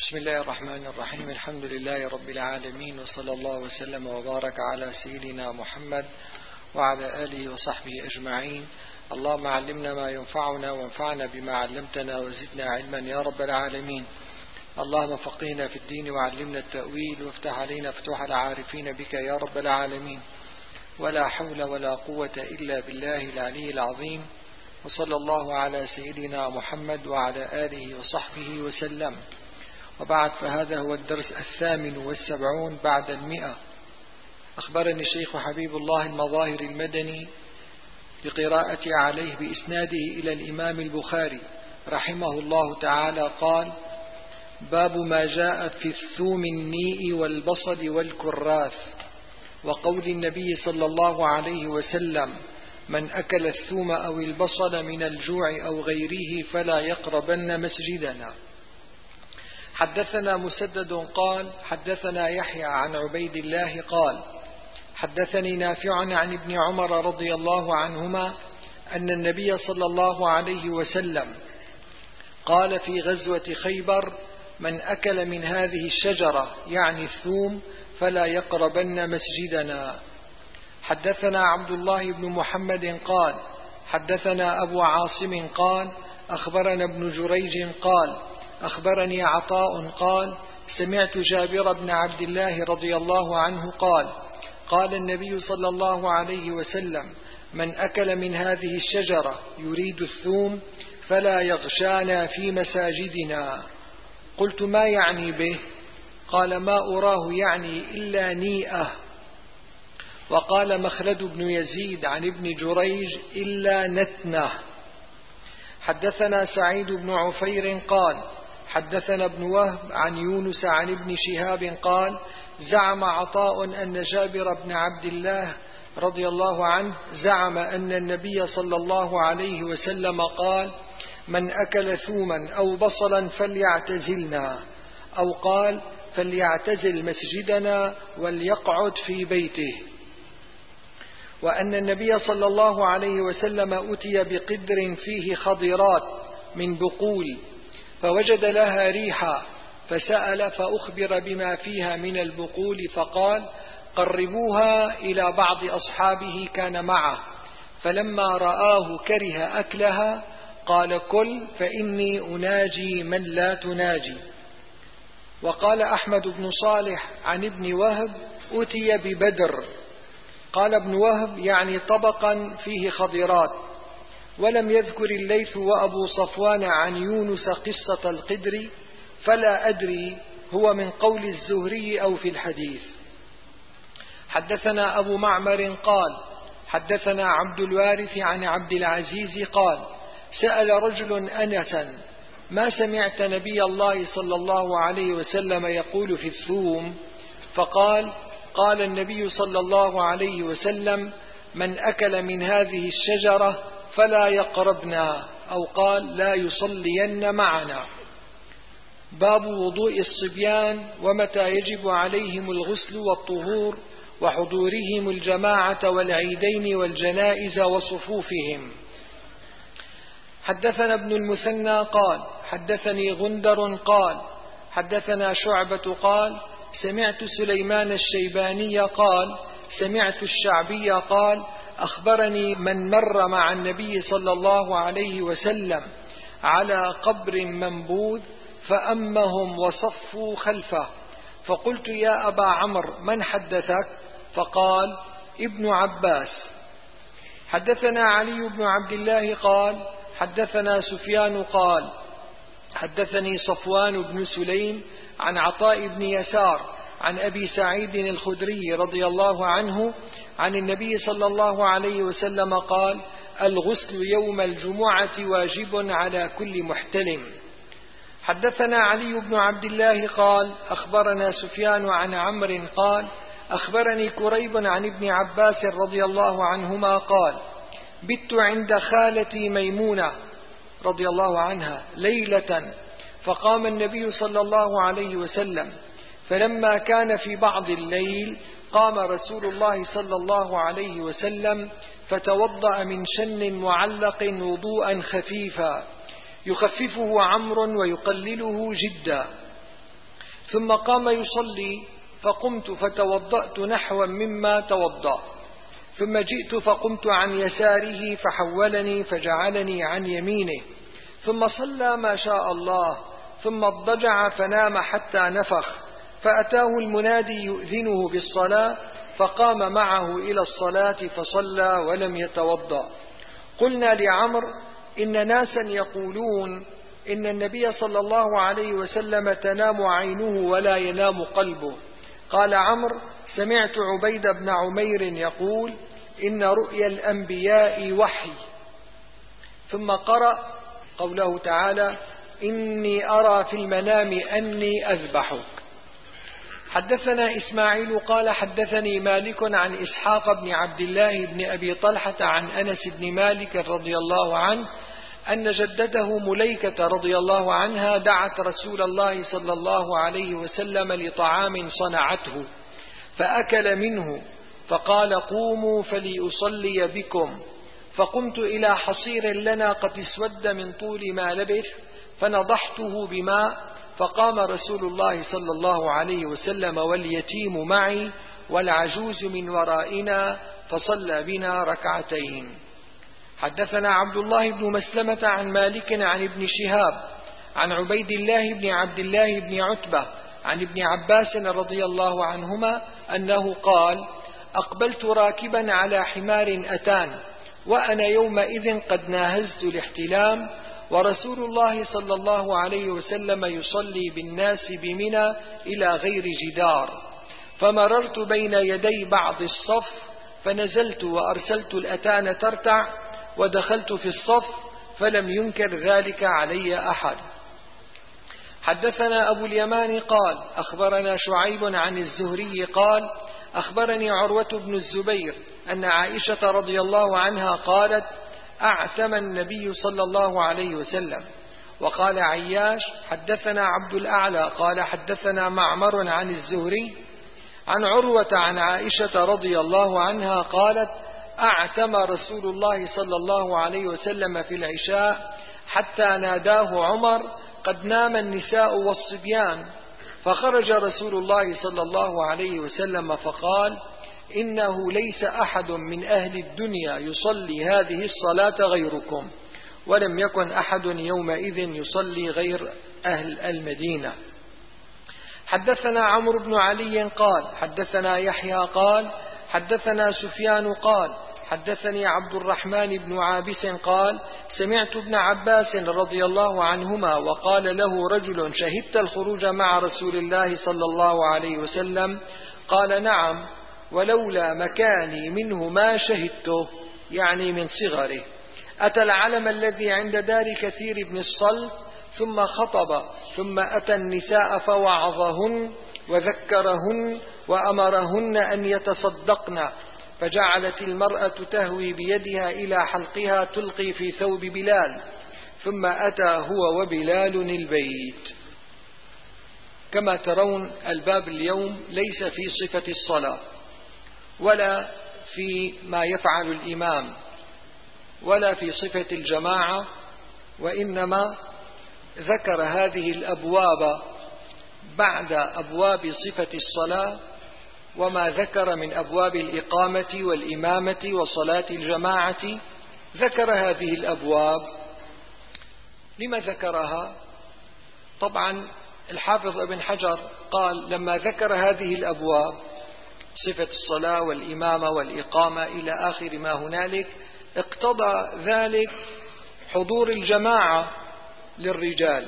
بسم الله الرحمن الرحيم. الحمد لله رب العالمين، وصلى الله وسلم وبارك على سيدنا محمد وعلى آله وصحبه أجمعين. اللهم علمنا ما ينفعنا وانفعنا بما علمتنا وزدنا علما يا رب العالمين. اللهم فقهنا في الدين وعلمنا التأويل وافتح علينا فتوح العارفين بك يا رب العالمين. ولا حول ولا قوة إلا بالله العلي العظيم. وصلى الله على سيدنا محمد وعلى آله وصحبه وسلم. وبعد، فهذا هو الدرس 78 بعد 100. أخبرني الشيخ حبيب الله المظاهر المدني بقراءتي عليه بإسناده إلى الإمام البخاري رحمه الله تعالى قال: باب ما جاء في الثوم النيء والبصل والكراث، وقول النبي صلى الله عليه وسلم: من أكل الثوم أو البصل من الجوع أو غيره فلا يقربن مسجدنا. حدثنا مسدد قال: حدثنا يحيى عن عبيد الله قال: حدثني نافع عن ابن عمر رضي الله عنهما أن النبي صلى الله عليه وسلم قال في غزوة خيبر: من أكل من هذه الشجرة، يعني الثوم، فلا يقربن مسجدنا. حدثنا عبد الله بن محمد قال: حدثنا أبو عاصم قال: أخبرنا ابن جريج قال: أخبرني عطاء قال: سمعت جابر بن عبد الله رضي الله عنه قال: قال النبي صلى الله عليه وسلم: من أكل من هذه الشجرة يريد الثوم فلا يغشانا في مساجدنا. قلت: ما يعني به؟ قال: ما أراه يعني إلا نيئة. وقال مخلد بن يزيد عن ابن جريج: إلا نتنه. حدثنا سعيد بن عفير قال: حدثنا ابن وهب عن يونس عن ابن شهاب قال: زعم عطاء أن جابر بن عبد الله رضي الله عنه زعم أن النبي صلى الله عليه وسلم قال: من أكل ثوما أو بصلا فليعتزلنا، أو قال: فليعتزل مسجدنا وليقعد في بيته. وأن النبي صلى الله عليه وسلم أتي بقدر فيه خضرات من بقول، فوجد لها ريحا، فسأل فأخبر بما فيها من البقول، فقال: قربوها إلى بعض أصحابه كان معه، فلما رآه كره أكلها قال: كل فإني أناجي من لا تناجي. وقال أحمد بن صالح عن ابن وهب: أتي ببدر. قال ابن وهب: يعني طبقا فيه خضرات. ولم يذكر الليث وأبو صفوان عن يونس قصة القدر، فلا أدري هو من قول الزهري أو في الحديث. حدثنا أبو معمر قال: حدثنا عبد الوارث عن عبد العزيز قال: سأل رجل أنسا: ما سمعت نبي الله صلى الله عليه وسلم يقول في الثوم؟ فقال: قال النبي صلى الله عليه وسلم: من أكل من هذه الشجرة فلا يقربنا، أو قال: لا يصلين معنا. باب وضوء الصبيان ومتى يجب عليهم الغسل والطهور، وحضورهم الجماعة والعيدين والجنائز وصفوفهم. حدثنا ابن المثنى قال: حدثني غندر قال: حدثنا شعبة قال: سمعت سليمان الشيباني قال: سمعت الشعبي قال: أخبرني من مر مع النبي صلى الله عليه وسلم على قبر منبوذ فأمهم وصفوا خلفه، فقلت: يا أبا عمرو، من حدثك؟ فقال: ابن عباس. حدثنا علي بن عبد الله قال: حدثنا سفيان قال: حدثني صفوان بن سليم عن عطاء بن يسار عن أبي سعيد الخدري رضي الله عنه عن النبي صلى الله عليه وسلم قال: الغسل يوم الجمعة واجب على كل محتلم. حدثنا علي بن عبد الله قال: أخبرنا سفيان عن عمرو قال: أخبرني كريب عن ابن عباس رضي الله عنهما قال: بت عند خالتي ميمونة رضي الله عنها ليلة، فقام النبي صلى الله عليه وسلم، فلما كان في بعض الليل قام رسول الله صلى الله عليه وسلم فتوضأ من شن معلق وضوءا خفيفا يخففه عمرو ويقلله جدا. ثم قام يصلي فقمت فتوضأت نحوا مما توضأ، ثم جئت فقمت عن يساره فحولني فجعلني عن يمينه، ثم صلى ما شاء الله، ثم اضطجع فنام حتى نفخ، فأتاه المنادي يؤذنه بالصلاة فقام معه إلى الصلاة فصلى ولم يتوضأ. قلنا لعمر إن ناسا يقولون إن النبي صلى الله عليه وسلم تنام عينه ولا ينام قلبه. قال عمرو: سمعت عبيد بن عمير يقول: إن رؤيا الأنبياء وحي. ثم قرأ قوله تعالى: إني أرى في المنام أني أذبحك. حدثنا إسماعيل قال حدثني مالك عن إسحاق بن عبد الله بن أبي طلحة عن أنس بن مالك رضي الله عنه أن جدته مليكة رضي الله عنها دعت رسول الله صلى الله عليه وسلم لطعام صنعته فأكل منه، فقال: قوموا فليصلي بكم. فقمت إلى حصير لنا قد اسود من طول ما لبث فنضحته بماء، فقام رسول الله صلى الله عليه وسلم واليتيم معي والعجوز من ورائنا فصلى بنا ركعتين. حدثنا عبد الله بن مسلمة عن مالك عن ابن شهاب عن عبيد الله بن عبد الله بن عتبة عن ابن عباس رضي الله عنهما أنه قال: أقبلت راكبا على حمار أتان، وأنا يومئذ قد ناهزت الاحتلام، ورسول الله صلى الله عليه وسلم يصلي بالناس بمنى إلى غير جدار، فمررت بين يدي بعض الصف فنزلت وأرسلت الأتان ترتع ودخلت في الصف فلم ينكر ذلك علي أحد. حدثنا أبو اليمان قال: أخبرنا شعيب عن الزهري قال: أخبرني عروة بن الزبير أن عائشة رضي الله عنها قالت: أعتم النبي صلى الله عليه وسلم. وقال عياش: حدثنا عبد الأعلى قال: حدثنا معمر عن الزهري عن عروة عن عائشة رضي الله عنها قالت: أعتم رسول الله صلى الله عليه وسلم في العشاء حتى ناداه عمر: قد نام النساء والصبيان، فخرج رسول الله صلى الله عليه وسلم فقال: إنه ليس أحد من أهل الدنيا يصلي هذه الصلاة غيركم، ولم يكن أحد يومئذ يصلي غير أهل المدينة. حدثنا عمرو بن علي قال: حدثنا يحيى قال: حدثنا سفيان قال: حدثني عبد الرحمن بن عابس قال: سمعت ابن عباس رضي الله عنهما وقال له رجل: شهدت الخروج مع رسول الله صلى الله عليه وسلم؟ قال: نعم، ولولا مكاني منه ما شهدته، يعني من صغره. أتى العلم الذي عند دار كثير بن الصلت ثم خطب، ثم أتى النساء فوعظهن وذكرهن وأمرهن أن يتصدقن، فجعلت المرأة تهوي بيدها إلى حلقها تلقي في ثوب بلال، ثم أتى هو وبلال البيت. كما ترون الباب اليوم ليس في صفة الصلاة ولا في ما يفعل الإمام ولا في صفة الجماعة، وإنما ذكر هذه الأبواب بعد أبواب صفة الصلاة، وما ذكر من أبواب الإقامة والإمامة وصلاة الجماعة ذكر هذه الأبواب. لما ذكرها؟ طبعا الحافظ ابن حجر قال: لما ذكر هذه الأبواب صفة الصلاة والإمامة والإقامة إلى آخر ما هنالك، اقتضى ذلك حضور الجماعة للرجال،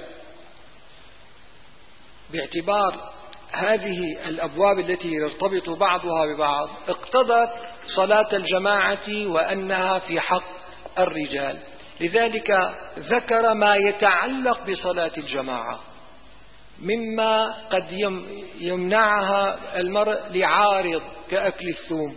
باعتبار هذه الأبواب التي يرتبط بعضها ببعض اقتضت صلاة الجماعة وأنها في حق الرجال، لذلك ذكر ما يتعلق بصلاة الجماعة مما قد يمنعها المرء لعارض كأكل الثوم،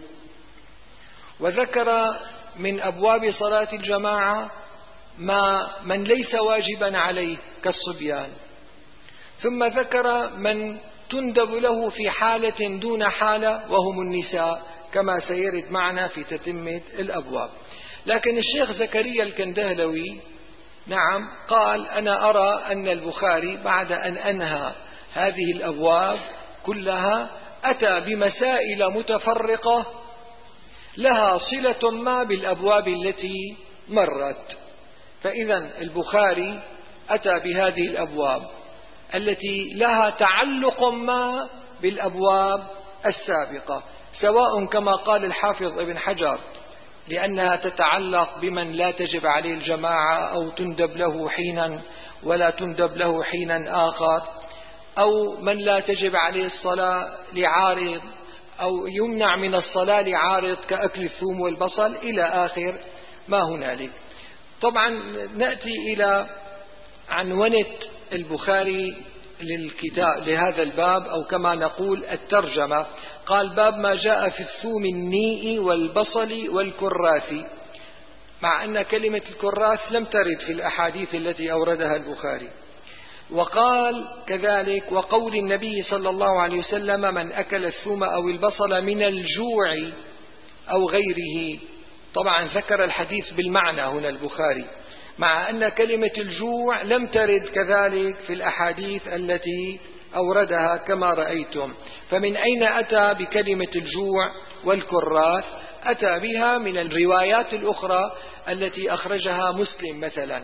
وذكر من أبواب صلاة الجماعة من ليس واجبا عليه كالصبيان، ثم ذكر من تندب له في حالة دون حالة وهم النساء، كما سيرد معنا في تتمة الأبواب. لكن الشيخ زكريا الكندهلوي نعم قال: أنا أرى أن البخاري بعد أن أنهى هذه الأبواب كلها أتى بمسائل متفرقة لها صلة ما بالأبواب التي مرت. فإذا البخاري أتى بهذه الأبواب التي لها تعلق ما بالأبواب السابقة، سواء كما قال الحافظ ابن حجر لأنها تتعلق بمن لا تجب عليه الجماعة أو تندب له حينا ولا تندب له حينا آخر، أو من لا تجب عليه الصلاة لعارض أو يمنع من الصلاة لعارض كأكل الثوم والبصل إلى آخر ما هنالك. طبعا نأتي إلى عنونة البخاري للكتاب لهذا الباب، أو كما نقول الترجمة. قال: باب ما جاء في الثوم النيء والبصل والكراث، مع أن كلمة الكراث لم ترد في الأحاديث التي أوردها البخاري. وقال كذلك: وقول النبي صلى الله عليه وسلم: من أكل الثوم أو البصل من الجوع أو غيره. طبعا ذكر الحديث بالمعنى هنا البخاري، مع أن كلمة الجوع لم ترد كذلك في الأحاديث التي أوردها كما رأيتم. فمن أين أتى بكلمة الجوع والكراث؟ أتى بها من الروايات الأخرى التي أخرجها مسلم. مثلا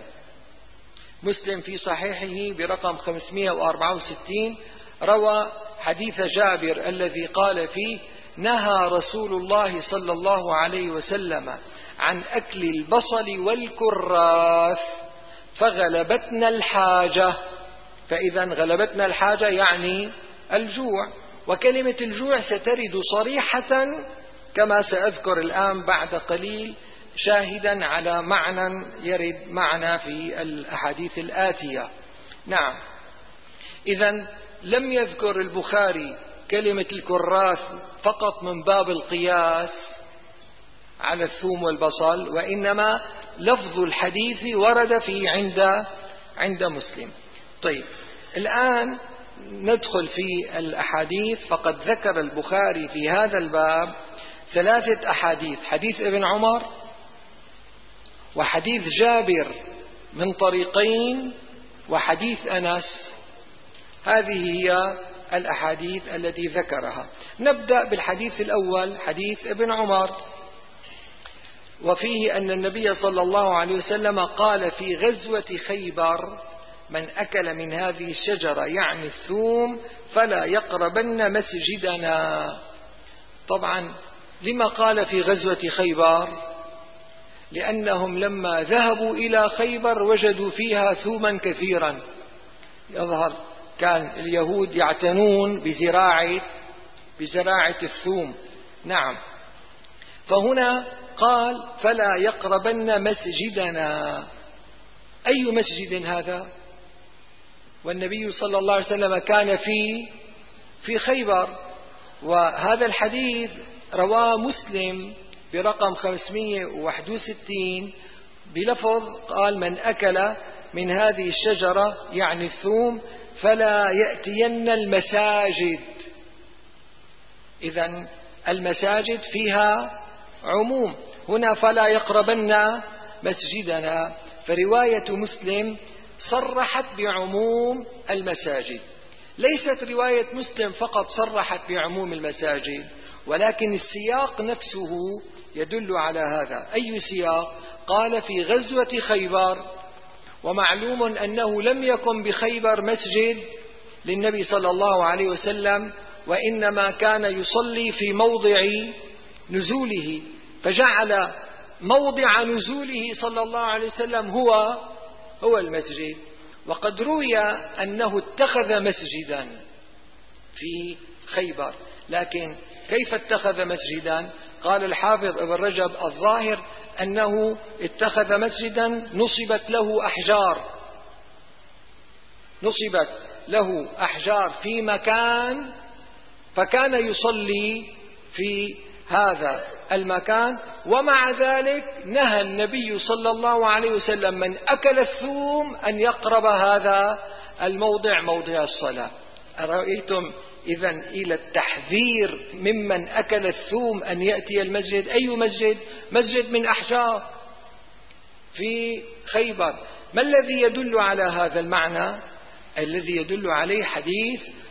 مسلم في صحيحه برقم 564 روى حديث جابر الذي قال فيه: نهى رسول الله صلى الله عليه وسلم عن أكل البصل والكراث فغلبتنا الحاجة. فإذا غلبتنا الحاجة يعني الجوع، وكلمة الجوع سترد صريحة كما سأذكر الآن بعد قليل، شاهدا على معنى يرد معنا في الأحاديث الآتية. نعم، إذن لم يذكر البخاري كلمة الكراث فقط من باب القياس على الثوم والبصل، وإنما لفظ الحديث ورد في عند مسلم. طيب، الآن ندخل في الأحاديث. فقد ذكر البخاري في هذا الباب 3 أحاديث: حديث ابن عمر، وحديث جابر من طريقين، وحديث أنس. هذه هي الأحاديث التي ذكرها. نبدأ بالحديث الأول، حديث ابن عمر، وفيه أن النبي صلى الله عليه وسلم قال في غزوة خيبر: من أكل من هذه الشجرة يعني الثوم فلا يقربن مسجدنا. طبعا لما قال في غزوة خيبر؟ لأنهم لما ذهبوا إلى خيبر وجدوا فيها ثوما كثيرا. يظهر كان اليهود يعتنون بزراعة الثوم. نعم، فهنا قال: فلا يقربن مسجدنا. أي مسجد هذا؟ والنبي صلى الله عليه وسلم كان في خيبر. وهذا الحديث رواه مسلم برقم 561 بلفظ قال: من أكل من هذه الشجرة يعني الثوم فلا يأتين المساجد. إذن المساجد فيها عموم، هنا فلا يقربن مسجدنا. فرواية مسلم صرحت بعموم المساجد. ليست رواية مسلم فقط صرحت بعموم المساجد، ولكن السياق نفسه يدل على هذا. أي سياق؟ قال في غزوة خيبر، ومعلوم أنه لم يكن بخيبر مسجد للنبي صلى الله عليه وسلم، وإنما كان يصلي في موضع نزوله، فجعل موضع نزوله صلى الله عليه وسلم هو المسجد. وقد روي أنه اتخذ مسجدا في خيبر، لكن كيف اتخذ مسجدا؟ قال الحافظ ابن رجب: الظاهر أنه اتخذ مسجدا نصبت له أحجار في مكان، فكان يصلي في هذا المكان. ومع ذلك نهى النبي صلى الله عليه وسلم من أكل الثوم أن يقرب هذا الموضع، موضع الصلاة. أرأيتم إذن إلى التحذير ممن أكل الثوم أن يأتي المسجد. أي مسجد؟ مسجد من أحجار في خيبر. ما الذي يدل على هذا المعنى؟ الذي يدل عليه حديث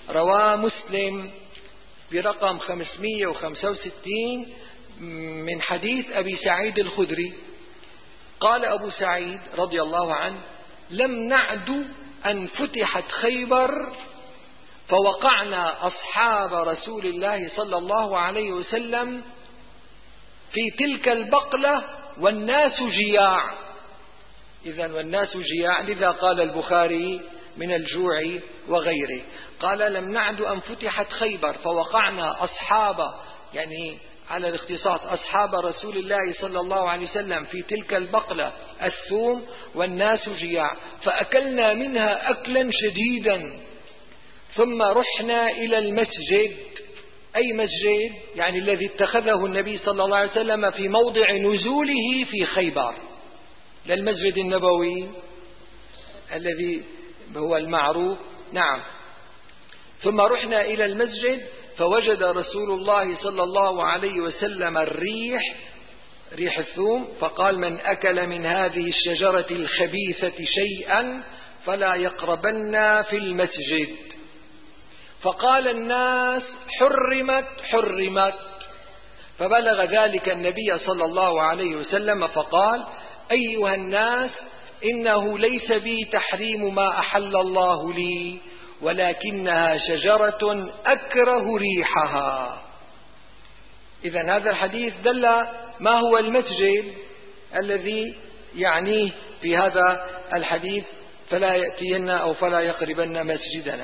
رواه مسلم برقم 565 من حديث أبي سعيد الخدري. قال أبو سعيد رضي الله عنه: لم نعد أن فتحت خيبر فوقعنا أصحاب رسول الله صلى الله عليه وسلم في تلك البقلة والناس جياع. إذن والناس جياع، لذا قال البخاري من الجوع وغيره. قال: لم نعد أن فتحت خيبر فوقعنا أصحاب، يعني على الاختصاص، أصحاب رسول الله صلى الله عليه وسلم في تلك البقلة الثوم والناس جياع، فأكلنا منها أكلا شديدا، ثم رحنا إلى المسجد. أي مسجد؟ يعني الذي اتخذه النبي صلى الله عليه وسلم في موضع نزوله في خيبر، للمسجد النبوي الذي هو المعروف. نعم. ثم رحنا إلى المسجد فوجد رسول الله صلى الله عليه وسلم ريح الثوم، فقال: من أكل من هذه الشجرة الخبيثة شيئا فلا يقربن في المسجد. فقال الناس: حرمت. فبلغ ذلك النبي صلى الله عليه وسلم فقال: أيها الناس، إنه ليس بي تحريم ما أحل الله لي، ولكنها شجرة أكره ريحها. إذن هذا الحديث دل ما هو المسجد الذي يعنيه في هذا الحديث: فلا يأتين أو فلا يقربن مسجدنا.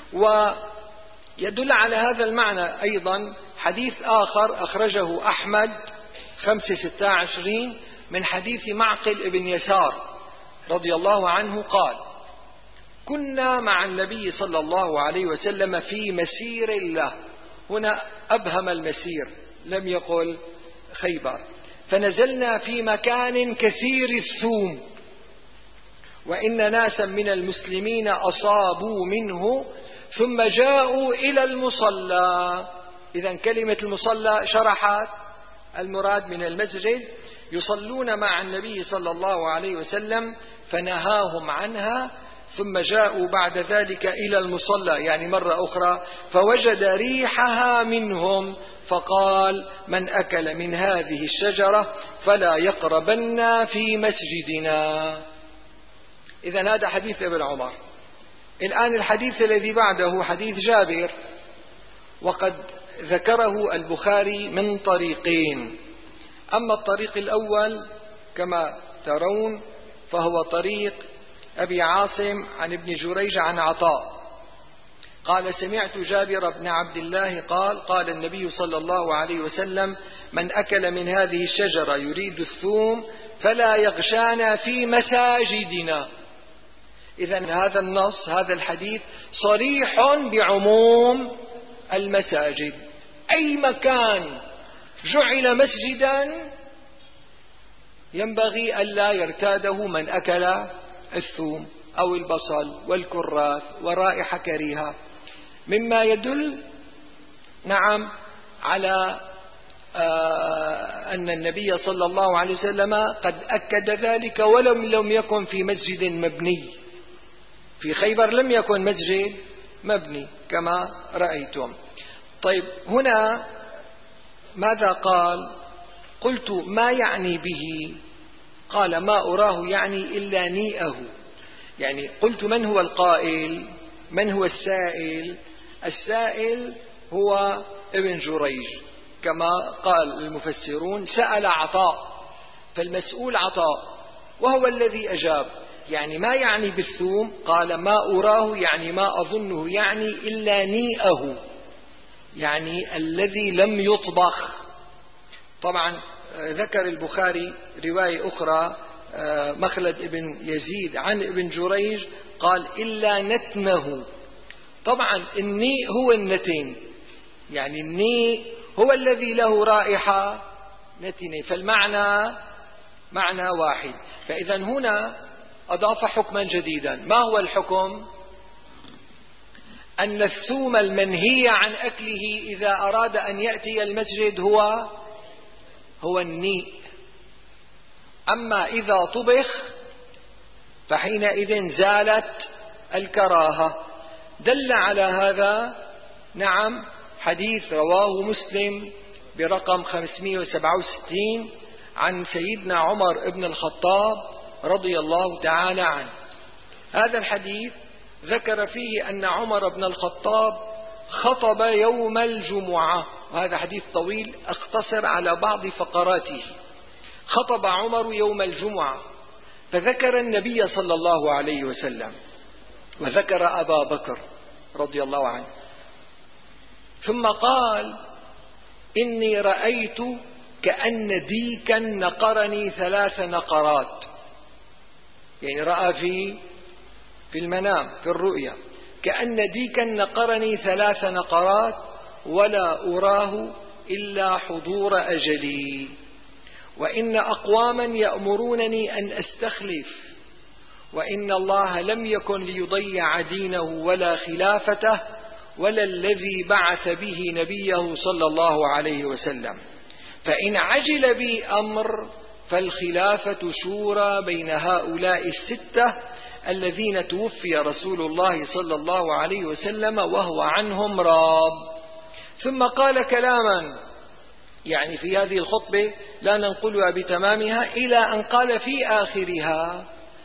ويدل على هذا المعنى أيضا حديث آخر أخرجه أحمد 526 من حديث معقل ابن يسار رضي الله عنه قال: كنا مع النبي صلى الله عليه وسلم في مسير له. هنا أبهم المسير، لم يقل خيبر. فنزلنا في مكان كثير الثوم، وإن ناسا من المسلمين أصابوا منه ثم جاءوا إلى المصلى. إذن كلمة المصلى شرحت المراد من المسجد. يصلون مع النبي صلى الله عليه وسلم فنهاهم عنها، ثم جاءوا بعد ذلك إلى المصلى، يعني مرة أخرى، فوجد ريحها منهم، فقال: من أكل من هذه الشجرة فلا يقربن في مسجدنا. إذن هذا حديث ابن عمر. الآن الحديث الذي بعده حديث جابر، وقد ذكره البخاري من طريقين. أما الطريق الأول كما ترون فهو طريق أبي عاصم عن ابن جريج عن عطاء قال: سمعت جابر بن عبد الله قال: قال النبي صلى الله عليه وسلم: من أكل من هذه الشجرة يريد الثوم فلا يغشانا في مساجدنا. إذن هذا النص، هذا الحديث صريح بعموم المساجد. أي مكان جعل مسجدا ينبغي ألا يرتاده من أكل الثوم أو البصل والكراث ورائحة كريهة، مما يدل نعم على أن النبي صلى الله عليه وسلم قد أكد ذلك، ولم لم يكن في مسجد مبني. في خيبر لم يكن مسجد مبني كما رأيتم. طيب، هنا ماذا قال؟ قلت: ما يعني به؟ قال: ما أراه يعني إلا نيئه. يعني قلت: من هو القائل؟ من هو السائل؟ السائل هو ابن جريج كما قال المفسرون: سأل عطاء، فالمسؤول عطاء، وهو الذي أجاب. يعني ما يعني بالثوم؟ قال: ما أراه يعني ما أظنه يعني إلا نيئه، يعني الذي لم يطبخ. طبعا ذكر البخاري رواية أخرى مخلد ابن يزيد عن ابن جريج قال: إلا نتنه. طبعا النيء هو النتن، يعني النيء هو الذي له رائحة نتنة، فالمعنى معنى واحد. فإذا هنا أضاف حكما جديدا. ما هو الحكم؟ أن الثوم المنهي عن أكله إذا أراد أن يأتي المسجد هو النيء. أما إذا طبخ فحينئذ زالت الكراهة. دل على هذا نعم حديث رواه مسلم برقم 567 عن سيدنا عمر بن الخطاب رضي الله تعالى عنه. هذا الحديث ذكر فيه أن عمر بن الخطاب خطب يوم الجمعة، وهذا حديث طويل اختصر على بعض فقراته. خطب عمر يوم الجمعة فذكر النبي صلى الله عليه وسلم وذكر أبا بكر رضي الله عنه، ثم قال: إني رأيت كأن ديكا نقرني 3 نقرات، يعني رأى في المنام في الرؤيا كأن ديكا نقرني 3 نقرات ولا أراه إلا حضور أجلي، وإن أقواما يأمرونني أن أستخلف، وإن الله لم يكن ليضيع دينه ولا خلافته ولا الذي بعث به نبيه صلى الله عليه وسلم، فإن عجل بي أمر فالخلافة شورى بين هؤلاء 6 الذين توفي رسول الله صلى الله عليه وسلم وهو عنهم راض. ثم قال كلاما يعني في هذه الخطبة لا ننقلها بتمامها إلى أن قال في آخرها: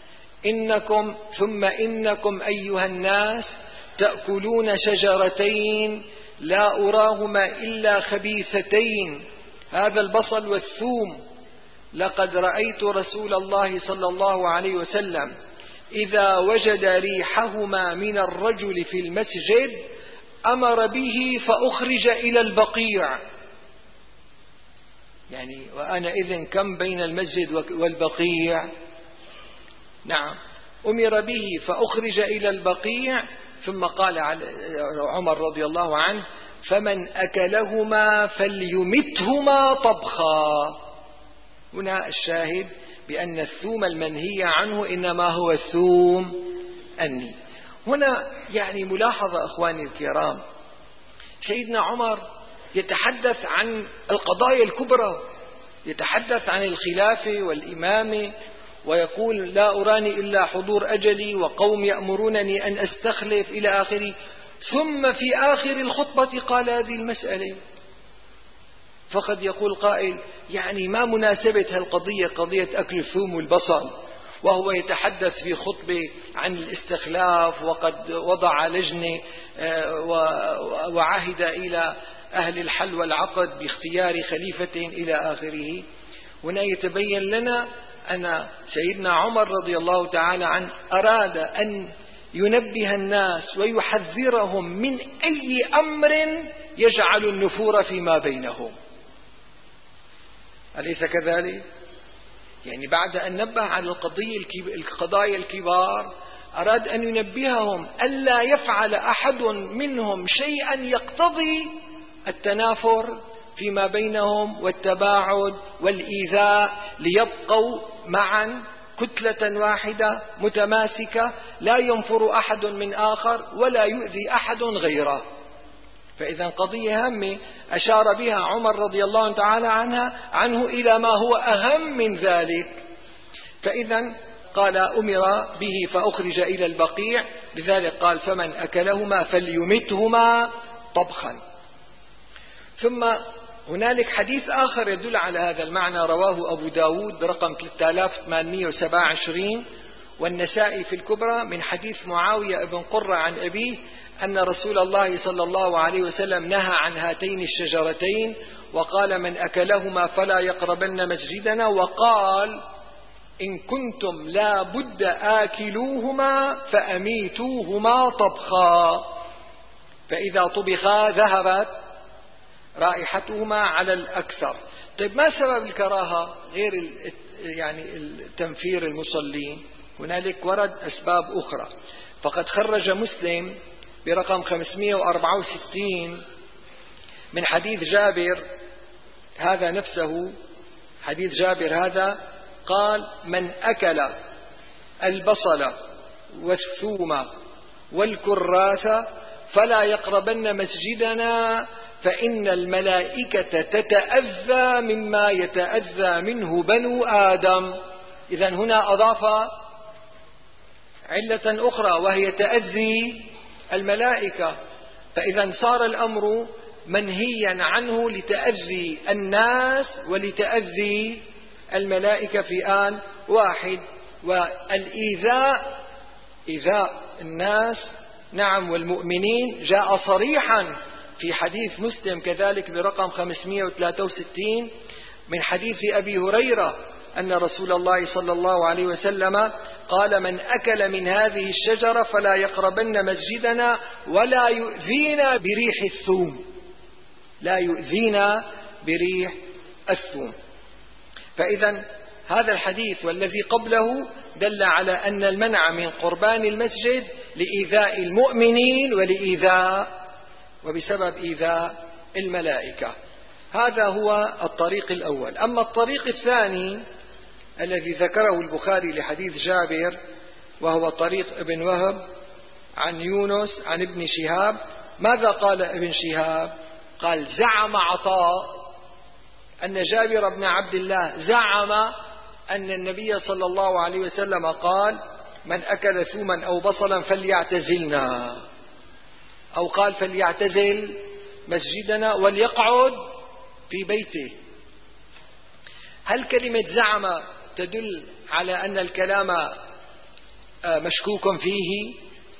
ثم إنكم أيها الناس تأكلون شجرتين لا أراهما إلا خبيثتين، هذا البصل والثوم، لقد رأيت رسول الله صلى الله عليه وسلم إذا وجد ريحهما من الرجل في المسجد أمر به فأخرج إلى البقيع. يعني وأنا إذن كم بين المسجد والبقيع؟ نعم، أمر به فأخرج إلى البقيع. ثم قال عمر رضي الله عنه: فمن أكلهما فليمتهما طبخا. هنا الشاهد بأن الثوم المنهي عنه إنما هو الثوم الني. هنا يعني ملاحظة أخواني الكرام، سيدنا عمر يتحدث عن القضايا الكبرى، يتحدث عن الخلافة والإمامة، ويقول: لا أراني إلا حضور أجلي وقوم يأمرونني أن أستخلف إلى آخره. ثم في آخر الخطبة قال هذه المسألة. فقد يقول قائل: يعني ما مناسبة هالقضية، قضية أكل الثوم والبصل، وهو يتحدث في خطبة عن الاستخلاف وقد وضع لجنة وعهد إلى أهل الحل والعقد باختيار خليفة إلى آخره. هنا يتبين لنا أن سيدنا عمر رضي الله تعالى عنه أراد أن ينبه الناس ويحذرهم من أي أمر يجعل النفور فيما بينهم. أليس كذلك؟ يعني بعد أن نبه على القضايا الكبار أراد أن ينبههم ألا يفعل أحد منهم شيئا يقتضي التنافر فيما بينهم والتباعد والإيذاء، ليبقوا معا كتلة واحدة متماسكة لا ينفر أحد من آخر ولا يؤذي أحد غيره. فإذا قضية هامة أشار بها عمر رضي الله تعالى عنه إلى ما هو أهم من ذلك. فإذا قال: أمر به فأخرج إلى البقيع، لذلك قال: فمن أكلهما فليمتهما طبخا. ثم هنالك حديث آخر يدل على هذا المعنى، رواه أبو داود برقم 3827 والنسائي في الكبرى من حديث معاوية بن قرة عن أبيه أن رسول الله صلى الله عليه وسلم نهى عن هاتين الشجرتين وقال: من أكلهما فلا يقربن مسجدنا، وقال: إن كنتم لا بد آكلوهما فأميتوهما طبخا، فإذا طبخا ذهبت رائحتهما على الأكثر. طيب ما سبب الكراهة غير يعني تنفير المصلين؟ هنالك ورد أسباب أخرى. فقد خرج مسلم برقم 564 من حديث جابر هذا نفسه، حديث جابر هذا قال: من أكل البصل والثوم والكراث فلا يقربن مسجدنا فإن الملائكة تتأذى مما يتأذى منه بنو آدم. إذن هنا أضاف علة أخرى وهي تأذي الملائكة. فإذا صار الأمر منهيا عنه لتأذي الناس ولتأذي الملائكة في آن واحد. والإيذاء إيذاء الناس نعم والمؤمنين جاء صريحا في حديث مسلم كذلك برقم 563 من حديث أبي هريرة أن رسول الله صلى الله عليه وسلم قال: من أكل من هذه الشجرة فلا يقربن مسجدنا ولا يؤذينا بريح الثوم. لا يؤذينا بريح الثوم. فإذا هذا الحديث والذي قبله دل على أن المنع من قربان المسجد لإيذاء المؤمنين وبسبب إيذاء الملائكة. هذا هو الطريق الأول. أما الطريق الثاني الذي ذكره البخاري لحديث جابر وهو طريق ابن وهب عن يونس عن ابن شهاب، ماذا قال ابن شهاب؟ قال: زعم عطاء أن جابر بن عبد الله زعم أن النبي صلى الله عليه وسلم قال: من أكل ثوما أو بصلا فليعتزلنا، أو قال: فليعتزل مسجدنا وليقعد في بيته. هل كلمة زعم تدل على أن الكلام مشكوك فيه؟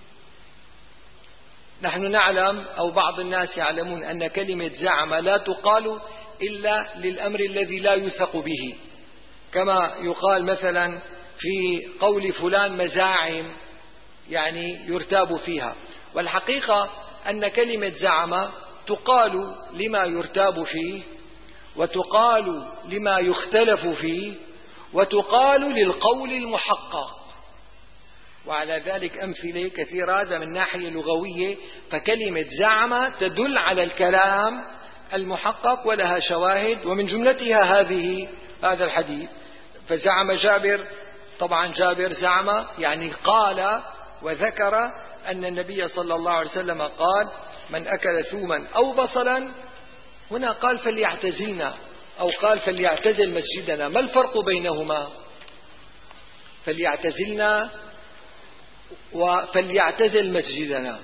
نحن نعلم أو بعض الناس يعلمون أن كلمة زعم لا تقال إلا للأمر الذي لا يثق به، كما يقال مثلا في قول فلان مزاعم، يعني يرتاب فيها. والحقيقة أن كلمة زعم تقال لما يرتاب فيه، وتقال لما يختلف فيه، وتقال للقول المحقق. وعلى ذلك أمثلة كثيرة هذا من ناحية لغوية. فكلمة زعم تدل على الكلام المحقق ولها شواهد، ومن جملتها هذا الحديث. فزعم جابر، طبعا جابر زعم يعني قال وذكر أن النبي صلى الله عليه وسلم قال: من أكل ثوما أو بصلا، هنا قال فليعتزلنا أو قال فليعتزل مسجدنا. ما الفرق بينهما؟ فليعتزلنا وفليعتزل مسجدنا.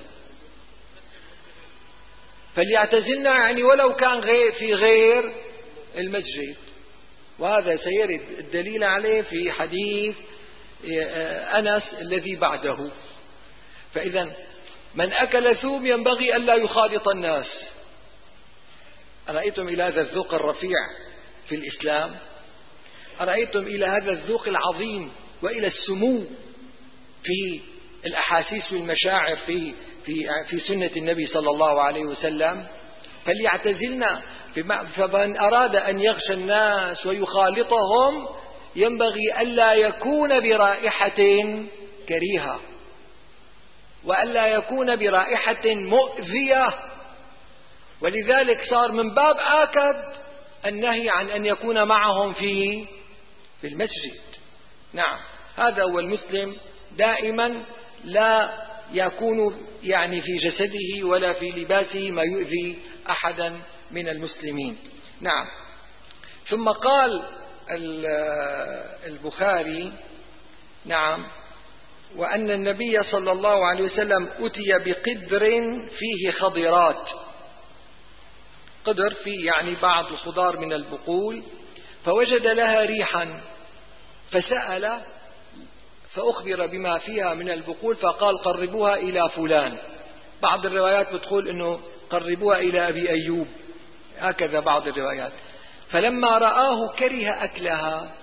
فليعتزلنا يعني ولو كان في غير المسجد، وهذا سيرد الدليل عليه في حديث أنس الذي بعده. فإذا من أكل ثوم ينبغي ألا يخالط الناس. أرأيتم إلى هذا الذوق الرفيع في الإسلام؟ أرأيتم إلى هذا الذوق العظيم وإلى السمو في الأحاسيس والمشاعر في سنة النبي صلى الله عليه وسلم؟ فليعتزلنا. فمن أراد أن يغشى الناس ويخالطهم ينبغي ألا يكون برائحة كريهة، وألا يكون برائحة مؤذية. ولذلك صار من باب آكد النهي عن أن يكون معهم في المسجد. نعم، هذا هو المسلم دائما لا يكون يعني في جسده ولا في لباسه ما يؤذي أحدا من المسلمين. نعم. ثم قال البخاري نعم: وأن النبي صلى الله عليه وسلم أتي بقدر فيه خضرات. قدر فيه يعني بعض الخضار من البقول، فوجد لها ريحا فسأل فأخبر بما فيها من البقول فقال: قربوها إلى فلان. بعض الروايات بتقول أنه قربوها إلى أبي أيوب، هكذا بعض الروايات. فلما رآه كره أكلها،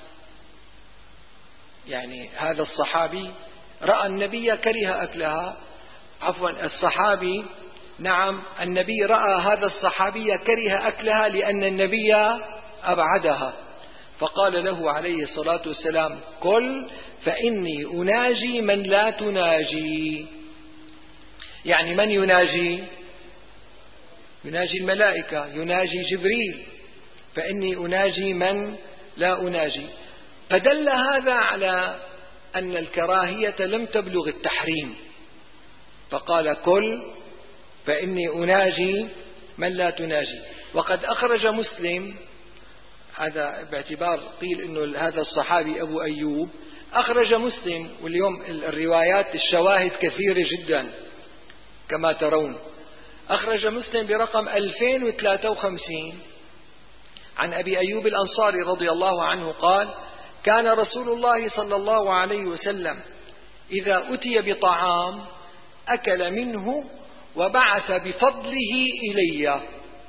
يعني هذا الصحابي رأى النبي كره أكلها، عفوا الصحابي نعم النبي رأى هذا الصحابي كره أكلها لأن النبي أبعدها، فقال له عليه الصلاة والسلام: كل فإني أناجي من لا تناجي. يعني من يناجي؟ يناجي الملائكة، يناجي جبريل، فإني أناجي من لا أناجي. فدل هذا على أن الكراهية لم تبلغ التحريم، فقال: كل فإني أناجي من لا تناجي. وقد أخرج مسلم، هذا باعتبار قيل أنه هذا الصحابي أبو أيوب، أخرج مسلم، واليوم الروايات الشواهد كثيرة جدا، كما ترون. أخرج مسلم برقم 2053 عن أبي أيوب الأنصاري رضي الله عنه قال: كان رسول الله صلى الله عليه وسلم إذا أتي بطعام أكل منه وبعث بفضله إلي.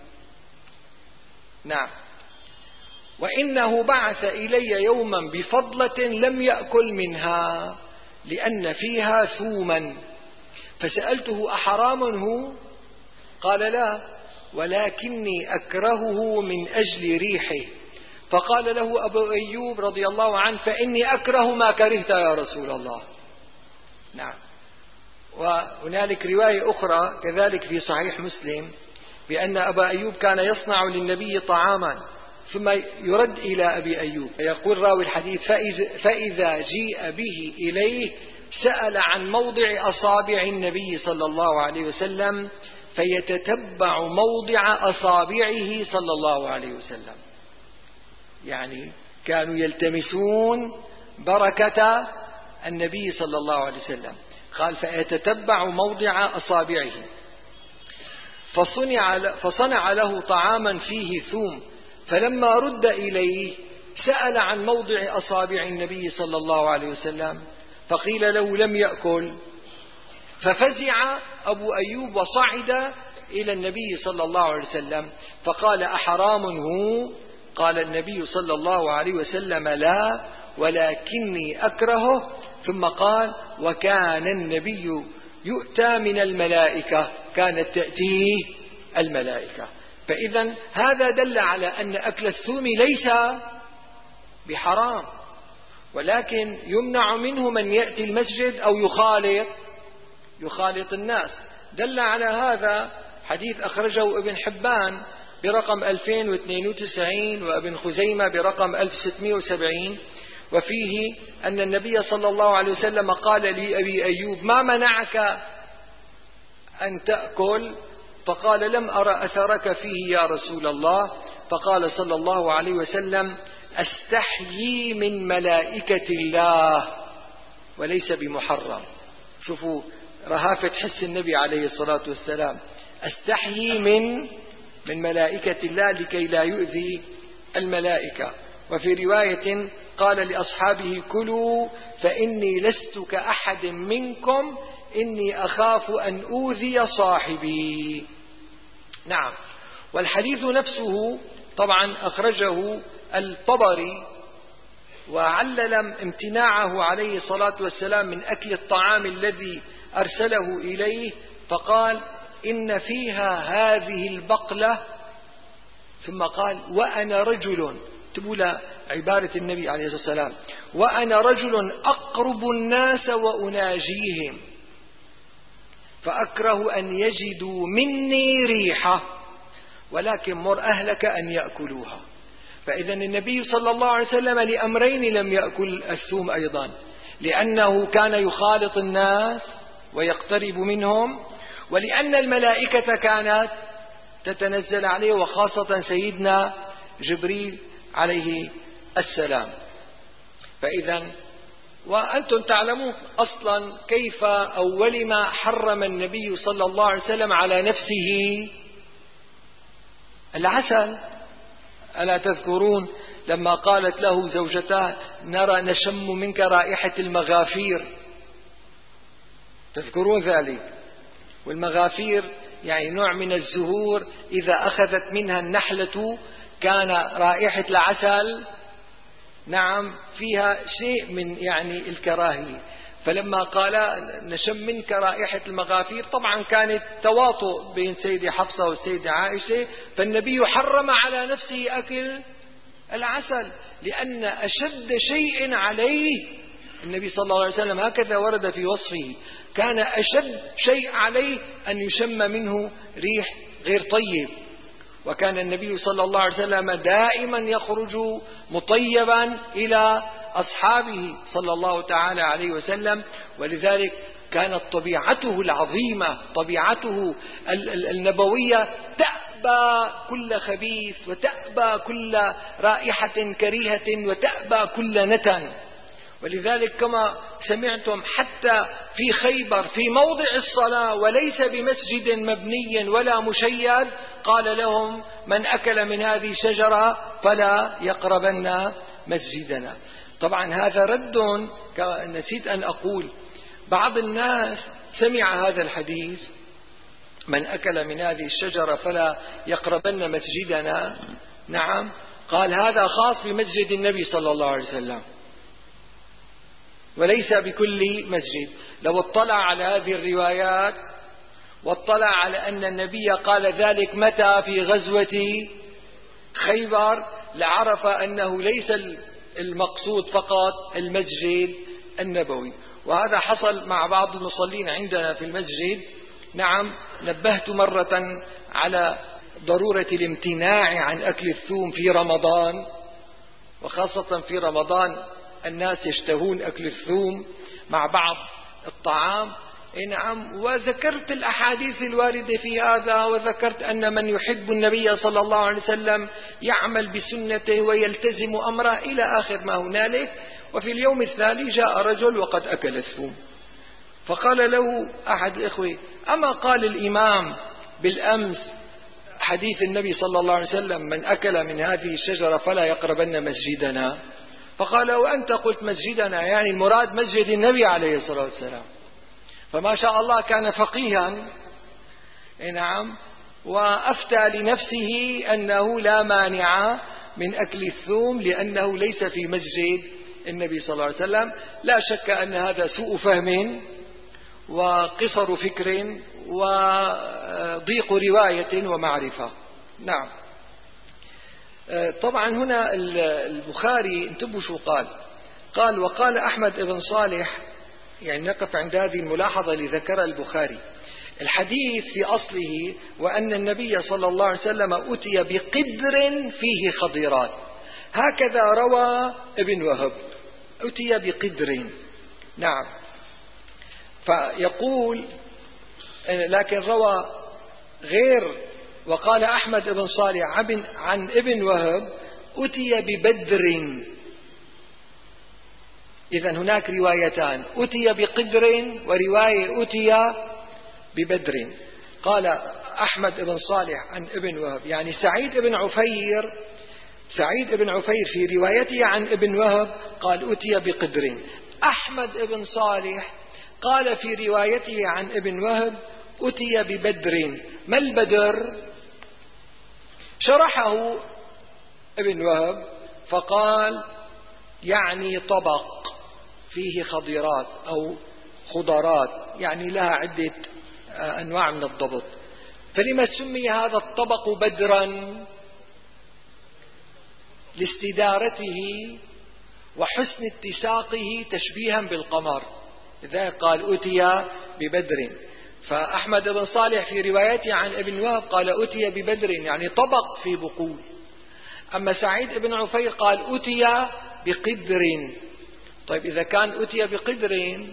نعم. وإنه بعث إلي يوما بفضلة لم يأكل منها لأن فيها ثوما، فسألته: أحرام هو؟ قال: لا، ولكني أكرهه من أجل ريحه. فقال له أبو أيوب رضي الله عنه: فإني أكره ما كرهت يا رسول الله. نعم. وهنالك رواية أخرى كذلك في صحيح مسلم بأن أبا أيوب كان يصنع للنبي طعاما ثم يرد إلى أبي أيوب، يقول راوي الحديث: فإذا جيء به إليه سأل عن موضع أصابع النبي صلى الله عليه وسلم فيتتبع موضع أصابعه صلى الله عليه وسلم. يعني كانوا يلتمسون بركة النبي صلى الله عليه وسلم. قال: فيتتبع موضع أصابعه. فصنع له طعاما فيه ثوم، فلما رد إليه سأل عن موضع أصابع النبي صلى الله عليه وسلم فقيل له: لم يأكل. ففزع أبو أيوب وصعد إلى النبي صلى الله عليه وسلم فقال: أحرام هو؟ قال النبي صلى الله عليه وسلم: لا، ولكني أكرهه. ثم قال: وكان النبي يؤتى من الملائكة، كانت تأتيه الملائكة. فإذا هذا دل على أن أكل الثوم ليس بحرام، ولكن يمنع منه من يأتي المسجد أو يخالط الناس. دل على هذا حديث أخرجه ابن حبان برقم 2092 وابن خزيمة برقم 1670، وفيه أن النبي صلى الله عليه وسلم قال لأبي أيوب: ما منعك أن تأكل؟ فقال: لم أرى أثرك فيه يا رسول الله. فقال صلى الله عليه وسلم: أستحيي من ملائكة الله وليس بمحرم. شوفوا رهافة حس النبي عليه الصلاة والسلام، أستحيي من ملائكة الله لكي لا يؤذي الملائكة. وفي رواية قال لأصحابه: كلوا فإني لست كأحد منكم، إني أخاف أن أوذي صاحبي. نعم. والحديث نفسه طبعا أخرجه الطبري وعلل امتناعه عليه الصلاة والسلام من أكل الطعام الذي أرسله إليه، فقال: إن فيها هذه البقلة. ثم قال: وأنا رجل، تقول عبارة النبي عليه الصلاة والسلام: وأنا رجل أقرب الناس وأناجيهم، فأكره أن يجدوا مني ريحة، ولكن مر أهلك أن يأكلوها. فإذا النبي صلى الله عليه وسلم لأمرين لم يأكل الثوم أيضا: لأنه كان يخالط الناس ويقترب منهم، ولأن الملائكة كانت تتنزل عليه، وخاصة سيدنا جبريل عليه السلام. فإذا وأنتم تعلمون أصلا كيف أو ولما حرم النبي صلى الله عليه وسلم على نفسه العسل. ألا تذكرون لما قالت له زوجتاه: نرى نشم منك رائحة المغافير؟ تذكرون ذلك؟ والمغافير يعني نوع من الزهور إذا أخذت منها النحلة كان رائحة العسل نعم فيها شيء من يعني الكراهية. فلما قال نشم منك رائحة المغافير، طبعا كانت تواطؤ بين سيدة حفصة والسيدة عائشة، فالنبي حرم على نفسه أكل العسل، لأن أشد شيء عليه النبي صلى الله عليه وسلم هكذا ورد في وصفه، كان أشد شيء عليه أن يشم منه ريح غير طيب. وكان النبي صلى الله عليه وسلم دائما يخرج مطيبا إلى أصحابه صلى الله تعالى عليه وسلم، ولذلك كانت طبيعته العظيمة، طبيعته النبوية، تأبى كل خبيث، وتأبى كل رائحة كريهة، وتأبى كل نتن. ولذلك كما سمعتم حتى في خيبر في موضع الصلاة وليس بمسجد مبني ولا مشيد قال لهم من أكل من هذه الشجرة فلا يقربن مسجدنا. طبعا هذا رد، نسيت أن أقول بعض الناس سمع هذا الحديث من أكل من هذه الشجرة فلا يقربن مسجدنا، نعم، قال هذا خاص بمسجد النبي صلى الله عليه وسلم وليس بكل مسجد. لو اطلع على هذه الروايات واطلع على أن النبي قال ذلك متى في غزوة خيبر لعرف أنه ليس المقصود فقط المسجد النبوي. وهذا حصل مع بعض المصلين عندنا في المسجد. نعم، نبهت مرة على ضرورة الامتناع عن أكل الثوم في رمضان، وخاصة في رمضان الناس يشتهون أكل الثوم مع بعض الطعام. نعم، وذكرت الأحاديث الواردة في هذا، وذكرت أن من يحب النبي صلى الله عليه وسلم يعمل بسنته ويلتزم أمره إلى آخر ما هنالك. وفي اليوم الثاني جاء رجل وقد أكل الثوم، فقال له أحد الإخوة أما قال الإمام بالأمس حديث النبي صلى الله عليه وسلم من أكل من هذه الشجرة فلا يقربن مسجدنا؟ فقال وأنت قلت مسجدنا، يعني المراد مسجد النبي عليه الصلاة والسلام. فما شاء الله كان فقيها، نعم، وأفتى لنفسه أنه لا مانع من أكل الثوم لأنه ليس في مسجد النبي صلى الله عليه وسلم. لا شك أن هذا سوء فهم وقصر فكر وضيق رواية ومعرفة. نعم. طبعا هنا البخاري انتبهوا شو قال وقال أحمد بن صالح، يعني نقف عند هذه الملاحظة اللي ذكرها البخاري. الحديث في أصله وأن النبي صلى الله عليه وسلم أتي بقدر فيه خضيرات، هكذا روى ابن وهب، أتي بقدر. نعم، فيقول لكن روى غير، وقال أحمد بن صالح عن ابن وهب أتي ببدر. إذن هناك روايتان، أتي بقدر ورواية أتي ببدر. قال أحمد بن صالح عن ابن وهب، يعني سعيد بن عفير في روايته عن ابن وهب قال أتي بقدر. أحمد بن صالح قال في روايته عن ابن وهب أتي ببدر. ما البدر؟ شرحه ابن وهب فقال يعني طبق فيه خضيرات أو خضرات، يعني لها عدة أنواع من الضبط. فلما سمي هذا الطبق بدرا؟ لاستدارته وحسن اتساقه تشبيها بالقمر، لذلك قال أتي ببدر. فأحمد بن صالح في روايته عن ابن وهب قال أتي ببدر، يعني طبق في بقول. أما سعيد بن عفير قال أتي بقدر. طيب إذا كان أتي بقدر،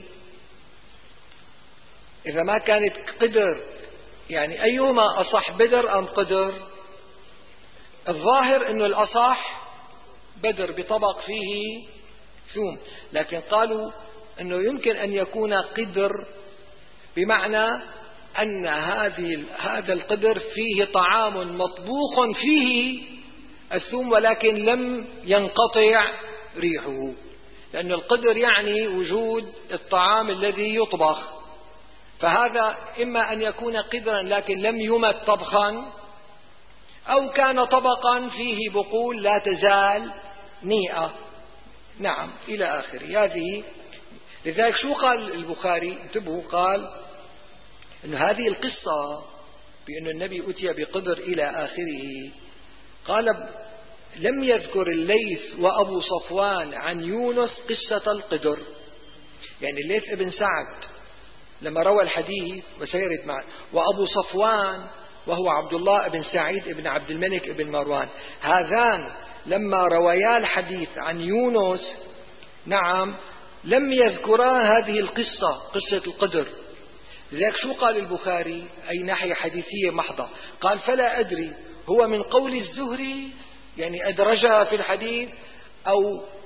إذا ما كانت قدر، يعني أيهما أصح، بدر أم قدر؟ الظاهر أنه الأصح بدر بطبق فيه ثوم، لكن قالوا أنه يمكن أن يكون قدر بمعنى أن هذا القدر فيه طعام مطبوخ فيه الثوم ولكن لم ينقطع ريحه، لأن القدر يعني وجود الطعام الذي يطبخ، فهذا إما أن يكون قدرا لكن لم يمت طبخا، أو كان طبقا فيه بقول لا تزال نيئة. نعم، إلى آخره. هذه لذلك شو قال البخاري؟ انتبهوا، قال أن هذه القصة بأن النبي أتي بقدر إلى آخره، قال لم يذكر الليث وأبو صفوان عن يونس قصة القدر. يعني الليث ابن سعد لما روى الحديث وسيرت معه، وأبو صفوان وهو عبد الله بن سعيد بن عبد الملك بن مروان، هذان لما رويا الحديث عن يونس، نعم، لم يذكرا هذه القصة، قصة القدر. لذلك شو قال البخاري؟ أي ناحية حديثية محضة، قال فلا أدري هو من قول الزهري يعني أدرجها في الحديث، أو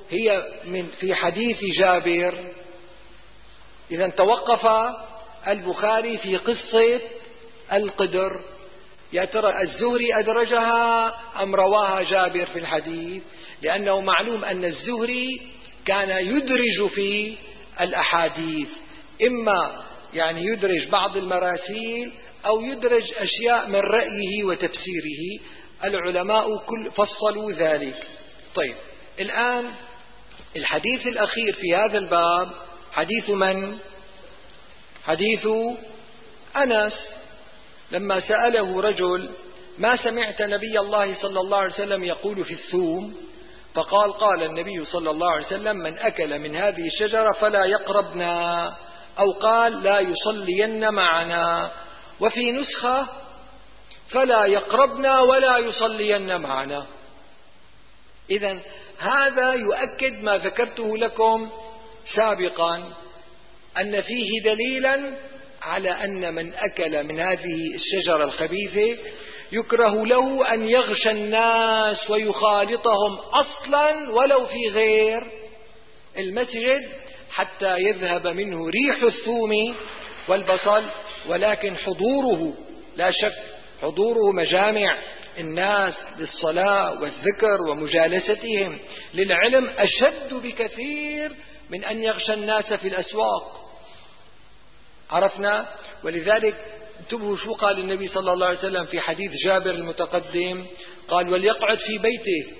هي في حديث جابر. إذا توقف البخاري في قصة القدر، يا ترى الزهري أدرجها أم رواها جابر في الحديث؟ لأنه معلوم أن الزهري كان يدرج في الأحاديث، إما يعني يدرج بعض المراسيل أو يدرج أشياء من رأيه وتفسيره. العلماء كل فصلوا ذلك. طيب، الآن الحديث الأخير في هذا الباب حديث من؟ حديث أنس، لما سأله رجل: ما سمعت نبي الله صلى الله عليه وسلم يقول في الثوم؟ فقال: قال النبي صلى الله عليه وسلم: من أكل من هذه الشجرة فلا يقربنا، أو قال: لا يصلين معنا، وفي نسخة: فلا يقربنا ولا يصلين معنا. إذن هذا يؤكد ما ذكرته لكم سابقا، أن فيه دليلا على أن من أكل من هذه الشجرة الخبيثة يكره له أن يغشى الناس ويخالطهم أصلا ولو في غير المسجد حتى يذهب منه ريح الثوم والبصل، ولكن حضوره لا شك، حضوره مجامع الناس للصلاة والذكر ومجالستهم للعلم أشد بكثير من أن يغشى الناس في الأسواق. عرفنا؟ ولذلك انتبهوا شو قال النبي صلى الله عليه وسلم في حديث جابر المتقدم، قال: وليقعد في بيته.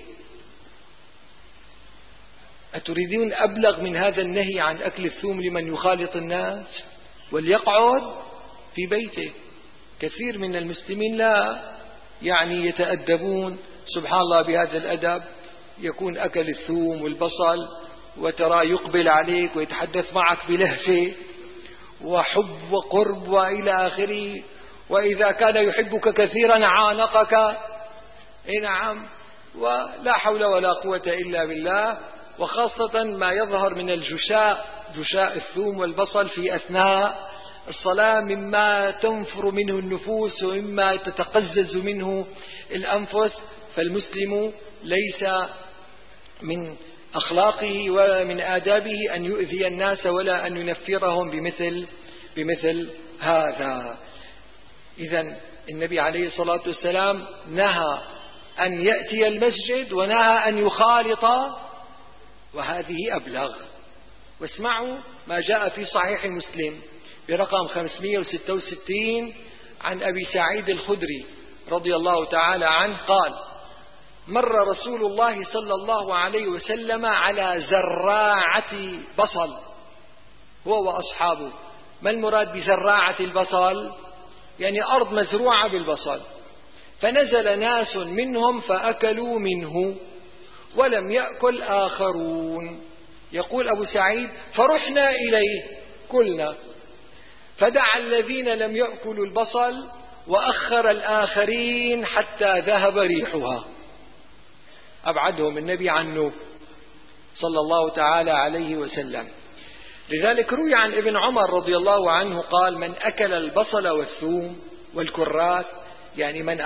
أتريدون أبلغ من هذا النهي عن أكل الثوم لمن يخالط الناس؟ وليقعد في بيته. كثير من المسلمين لا يعني يتأدبون سبحان الله بهذا الأدب، يكون أكل الثوم والبصل وترى يقبل عليك ويتحدث معك بلهفة وحب وقرب وإلى آخره، وإذا كان يحبك كثيرا عانقك. نعم، ولا حول ولا قوة إلا بالله. وخاصة ما يظهر من الجشاء، جشاء الثوم والبصل في أثناء الصلاة، مما تنفر منه النفوس ومما تتقزز منه الأنفس. فالمسلم ليس من أخلاقه ومن آدابه أن يؤذي الناس ولا أن ينفرهم بمثل هذا. إذن النبي عليه الصلاة والسلام نهى أن يأتي المسجد ونهى أن يخالط، وهذه أبلغ. واسمعوا ما جاء في صحيح مسلم برقم 566 عن أبي سعيد الخدري رضي الله تعالى عنه قال: مر رسول الله صلى الله عليه وسلم على زراعة بصل هو وأصحابه. ما المراد بزراعة البصل؟ يعني أرض مزروعة بالبصل. فنزل ناس منهم فأكلوا منه ولم يأكل آخرون. يقول أبو سعيد: فرحنا إليه كلنا، فدعا الذين لم يأكلوا البصل وأخر الآخرين حتى ذهب ريحها. أبعدهم النبي عنه صلى الله تعالى عليه وسلم. لذلك روي عن ابن عمر رضي الله عنه قال: من أكل البصل والثوم والكرات، يعني من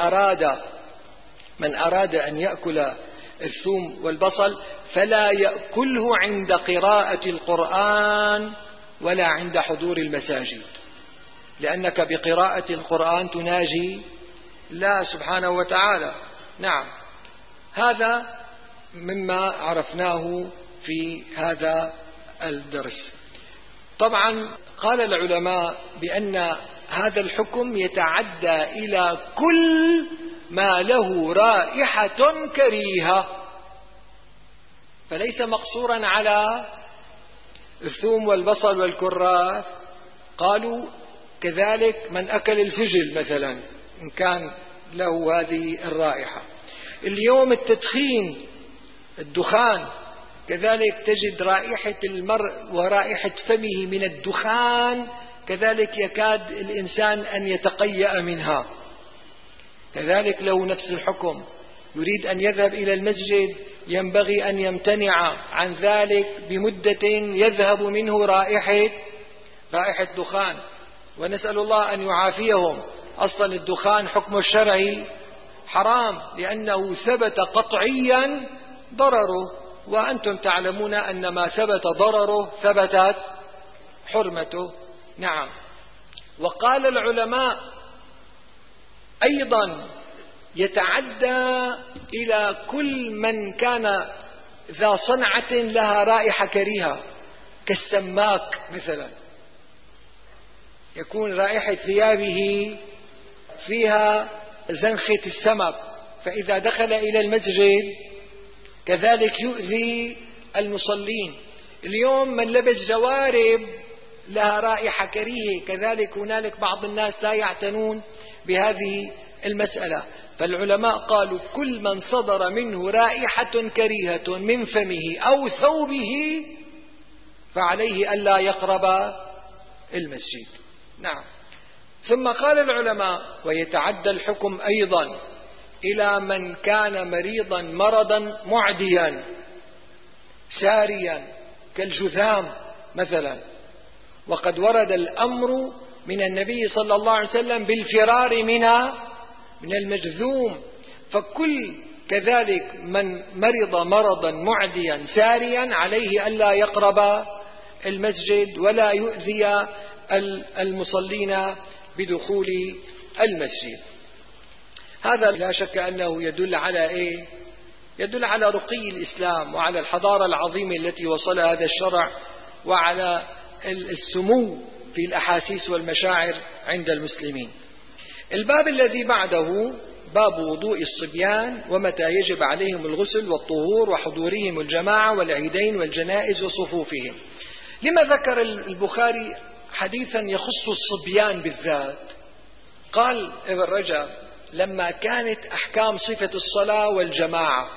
أراد أن يأكل الثوم والبصل فلا يأكله عند قراءة القرآن ولا عند حضور المساجد، لأنك بقراءة القرآن تناجي الله سبحانه وتعالى. نعم، هذا مما عرفناه في هذا الدرس. طبعا قال العلماء بأن هذا الحكم يتعدى إلى كل ما له رائحة كريهة، فليس مقصورا على الثوم والبصل والكراث. قالوا كذلك من أكل الفجل مثلا إن كان له هذه الرائحة. اليوم التدخين، الدخان كذلك تجد رائحة المرء ورائحة فمه من الدخان، كذلك يكاد الإنسان أن يتقيأ منها. كذلك له نفس الحكم، يريد أن يذهب إلى المسجد ينبغي أن يمتنع عن ذلك بمدة يذهب منه رائحة دخان، ونسأل الله أن يعافيهم. أصلا الدخان حكم الشرعي حرام، لأنه ثبت قطعيا ضرره. وأنتم تعلمون أن ما ثبت ضرره ثبتت حرمته. نعم. وقال العلماء أيضا يتعدى إلى كل من كان ذا صنعة لها رائحة كريهة، كالسماك مثلا، يكون رائحة ثيابه فيها زنخة السمك، فإذا دخل إلى المسجد كذلك يؤذي المصلين. اليوم من لبس جوارب لها رائحة كريهة، كذلك هنالك بعض الناس لا يعتنون بهذه المسألة. فالعلماء قالوا كل من صدر منه رائحة كريهة من فمه أو ثوبه فعليه ألا يقرب المسجد. نعم. ثم قال العلماء ويتعدى الحكم أيضا إلى من كان مريضا مرضا معديا ساريا كالجذام مثلا، وقد ورد الأمر من النبي صلى الله عليه وسلم بالفرار من المجذوم. فكل كذلك من مرض مرضا معديا ساريا عليه ألا يقرب المسجد ولا يؤذي المصلين بدخول المسجد. هذا لا شك أنه يدل على إيه؟ يدل على رقي الإسلام وعلى الحضارة العظيمة التي وصل هذا الشرع، وعلى السمو في الأحاسيس والمشاعر عند المسلمين. الباب الذي بعده باب وضوء الصبيان ومتى يجب عليهم الغسل والطهور وحضورهم الجماعة والعيدين والجنائز وصفوفهم. لما ذكر البخاري حديثا يخص الصبيان بالذات؟ قال ابن رجب لما كانت أحكام صفة الصلاة والجماعة،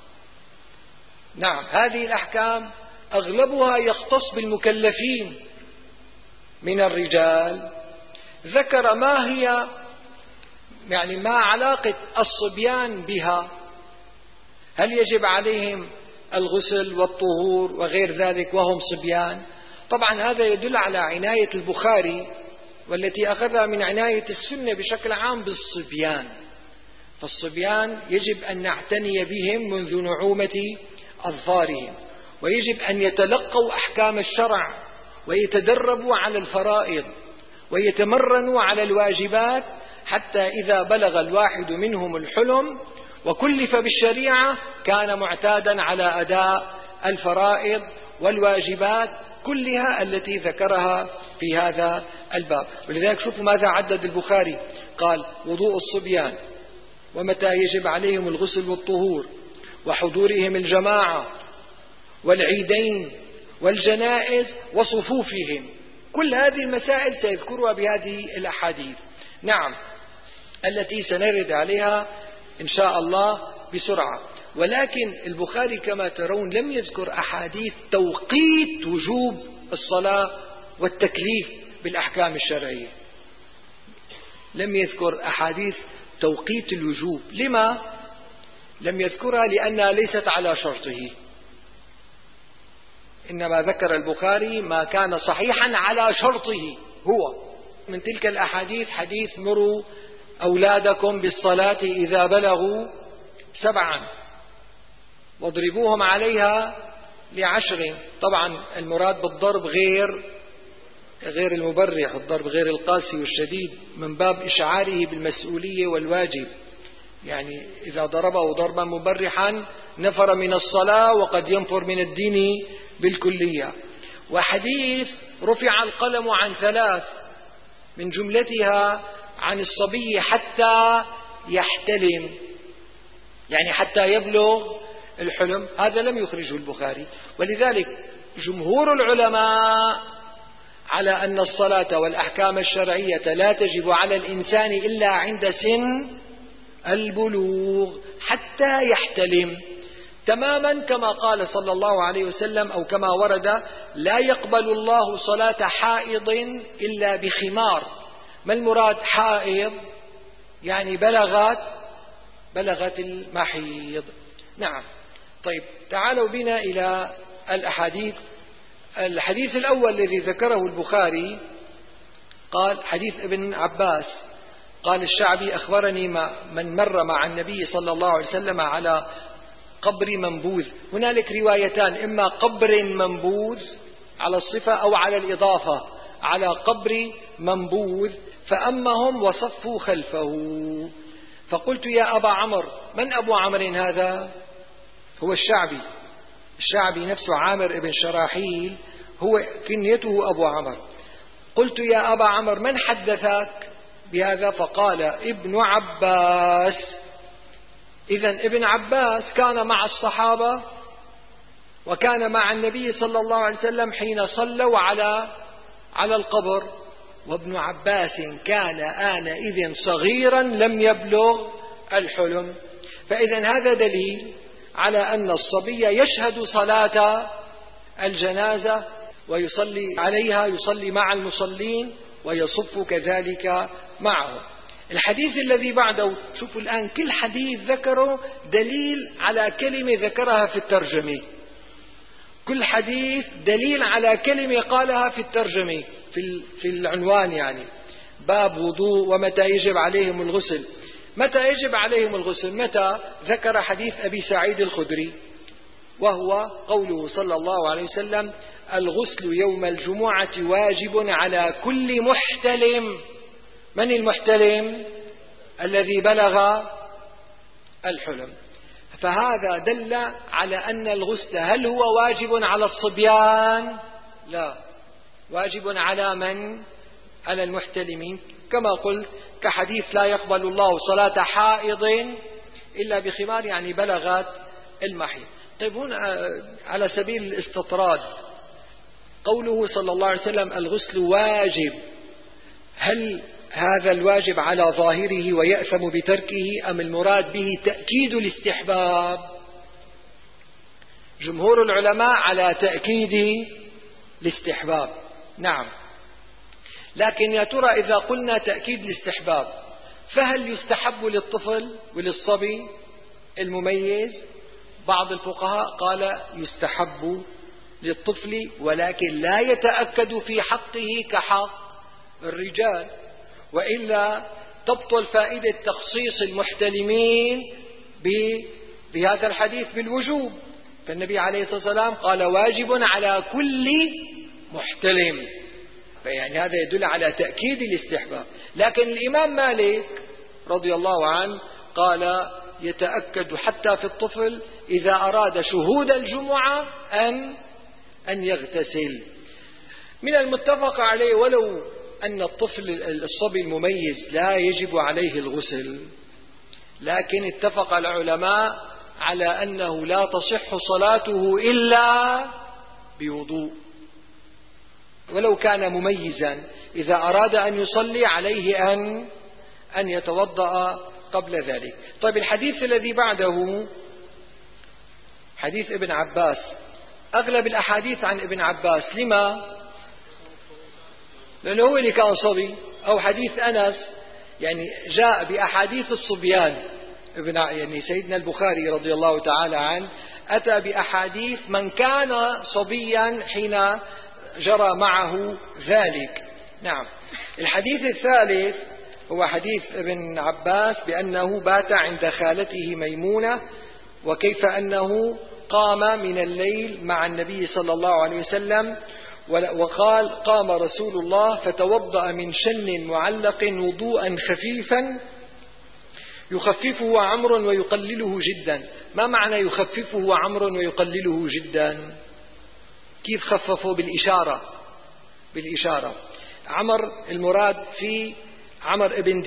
نعم، هذه الأحكام أغلبها يختص بالمكلفين من الرجال، ذكر ما هي يعني ما علاقة الصبيان بها، هل يجب عليهم الغسل والطهور وغير ذلك وهم صبيان؟ طبعا هذا يدل على عناية البخاري والتي أخذها من عناية السنة بشكل عام بالصبيان. فالصبيان يجب أن نعتني بهم منذ نعومة أظفارهم، ويجب أن يتلقوا أحكام الشرع ويتدربوا على الفرائض ويتمرنوا على الواجبات، حتى إذا بلغ الواحد منهم الحلم وكلف بالشريعة كان معتادا على أداء الفرائض والواجبات كلها التي ذكرها في هذا الباب. ولذلك شوفوا ماذا عدد البخاري، قال وضوء الصبيان ومتى يجب عليهم الغسل والطهور وحضورهم الجماعة والعيدين والجنائز وصفوفهم. كل هذه المسائل سيذكرها بهذه الأحاديث، نعم، التي سنرد عليها إن شاء الله بسرعة. ولكن البخاري كما ترون لم يذكر أحاديث توقيت وجوب الصلاة والتكليف بالأحكام الشرعية، لم يذكر أحاديث توقيت الوجوب. لما لم يذكرها؟ لأنها ليست على شرطه، إنما ذكر البخاري ما كان صحيحا على شرطه هو. من تلك الأحاديث حديث مروا أولادكم بالصلاة إذا بلغوا 7 واضربوهم عليها ل10. طبعا المراد بالضرب غير المبرح، الضرب غير القاسي والشديد، من باب إشعاره بالمسؤولية والواجب. يعني إذا ضربه ضربا مبرحا نفر من الصلاة وقد ينفر من الدين بالكلية. وحديث رفع القلم عن 3 من جملتها عن الصبي حتى يحتلم، يعني حتى يبلغ الحلم، هذا لم يخرجه البخاري. ولذلك جمهور العلماء على أن الصلاة والأحكام الشرعية لا تجب على الإنسان إلا عند سن البلوغ حتى يحتلم، تماما كما قال صلى الله عليه وسلم أو كما ورد لا يقبل الله صلاة حائض إلا بخمار. ما المراد حائض؟ يعني بلغت المحيض. نعم. طيب تعالوا بنا إلى الأحاديث. الحديث الأول الذي ذكره البخاري قال حديث ابن عباس قال الشعبي أخبرني من مر مع النبي صلى الله عليه وسلم على قبر منبوذ. هنالك روايتان، إما قبر منبوذ على الصفة أو على الإضافة على قبر منبوذ، فأما هم وصفوا خلفه. فقلت يا أبا عمرو، من أبو عمرو هذا؟ هو الشعبي نفسه عامر بن شراحيل، هو كنيته أبو عمرو. قلت يا أبا عمرو من حدثك بهذا؟ فقال ابن عباس. إذن ابن عباس كان مع الصحابة وكان مع النبي صلى الله عليه وسلم حين صلوا على القبر، وابن عباس كان آنئذ صغيرا لم يبلغ الحلم. فإذن هذا دليل على أن الصبي يشهد صلاة الجنازة ويصلي عليها، يصلي مع المصلين ويصف كذلك معهم. الحديث الذي بعده، شوفوا الآن كل حديث ذكره دليل على كلمة ذكرها في الترجمة، كل حديث دليل على كلمة قالها في الترجمة في العنوان، يعني باب وضوء ومتى يجب عليهم الغسل. متى يجب عليهم الغسل؟ متى ذكر حديث أبي سعيد الخدري، وهو قوله صلى الله عليه وسلم الغسل يوم الجمعة واجب على كل محتلم. من المحتلم؟ الذي بلغ الحلم. فهذا دل على أن الغسل هل هو واجب على الصبيان؟ لا، واجب على من؟ على المحتلمين، كما قلت كحديث لا يقبل الله صلاة حائض إلا بخمار، يعني بلغت المحيض. طيب هنا على سبيل الاستطراد، قوله صلى الله عليه وسلم الغسل واجب، هل هذا الواجب على ظاهره ويأثم بتركه، أم المراد به تأكيد الاستحباب؟ جمهور العلماء على تأكيد الاستحباب، نعم. لكن يا ترى إذا قلنا تأكيد الاستحباب، فهل يستحب للطفل وللصبي المميز؟ بعض الفقهاء قال يستحب للطفل، ولكن لا يتأكد في حقه كحق الرجال، وإلا تبطل فائدة تخصيص المحتلمين بهذا الحديث بالوجوب. فالنبي عليه الصلاة والسلام قال واجب على كل محتلم، فيعني هذا يدل على تأكيد الاستحباب. لكن الإمام مالك رضي الله عنه قال يتأكد حتى في الطفل إذا أراد شهود الجمعة أن يغتسل. من المتفق عليه ولو أن الطفل الصبي المميز لا يجب عليه الغسل، لكن اتفق العلماء على أنه لا تصح صلاته إلا بوضوء، ولو كان مميزا إذا أراد أن يصلي عليه أن يتوضأ قبل ذلك. طيب الحديث الذي بعده حديث ابن عباس، أغلب الأحاديث عن ابن عباس، لما؟ لأنه هو اللي كان صبي. أو حديث أنس يعني جاء بأحاديث الصبيان، يعني سيدنا البخاري رضي الله تعالى عنه أتى بأحاديث من كان صبيا حين جرى معه ذلك. نعم. الحديث الثالث هو حديث ابن عباس بأنه بات عند خالته ميمونة، وكيف أنه قام من الليل مع النبي صلى الله عليه وسلم، وقال قام رسول الله فتوضأ من شن معلق وضوءا خفيفا يخففه عمرو ويقلله جدا. ما معنى يخففه عمرو ويقلله جدا؟ كيف خففه؟ بالإشارة. عمر المراد في عمر ابن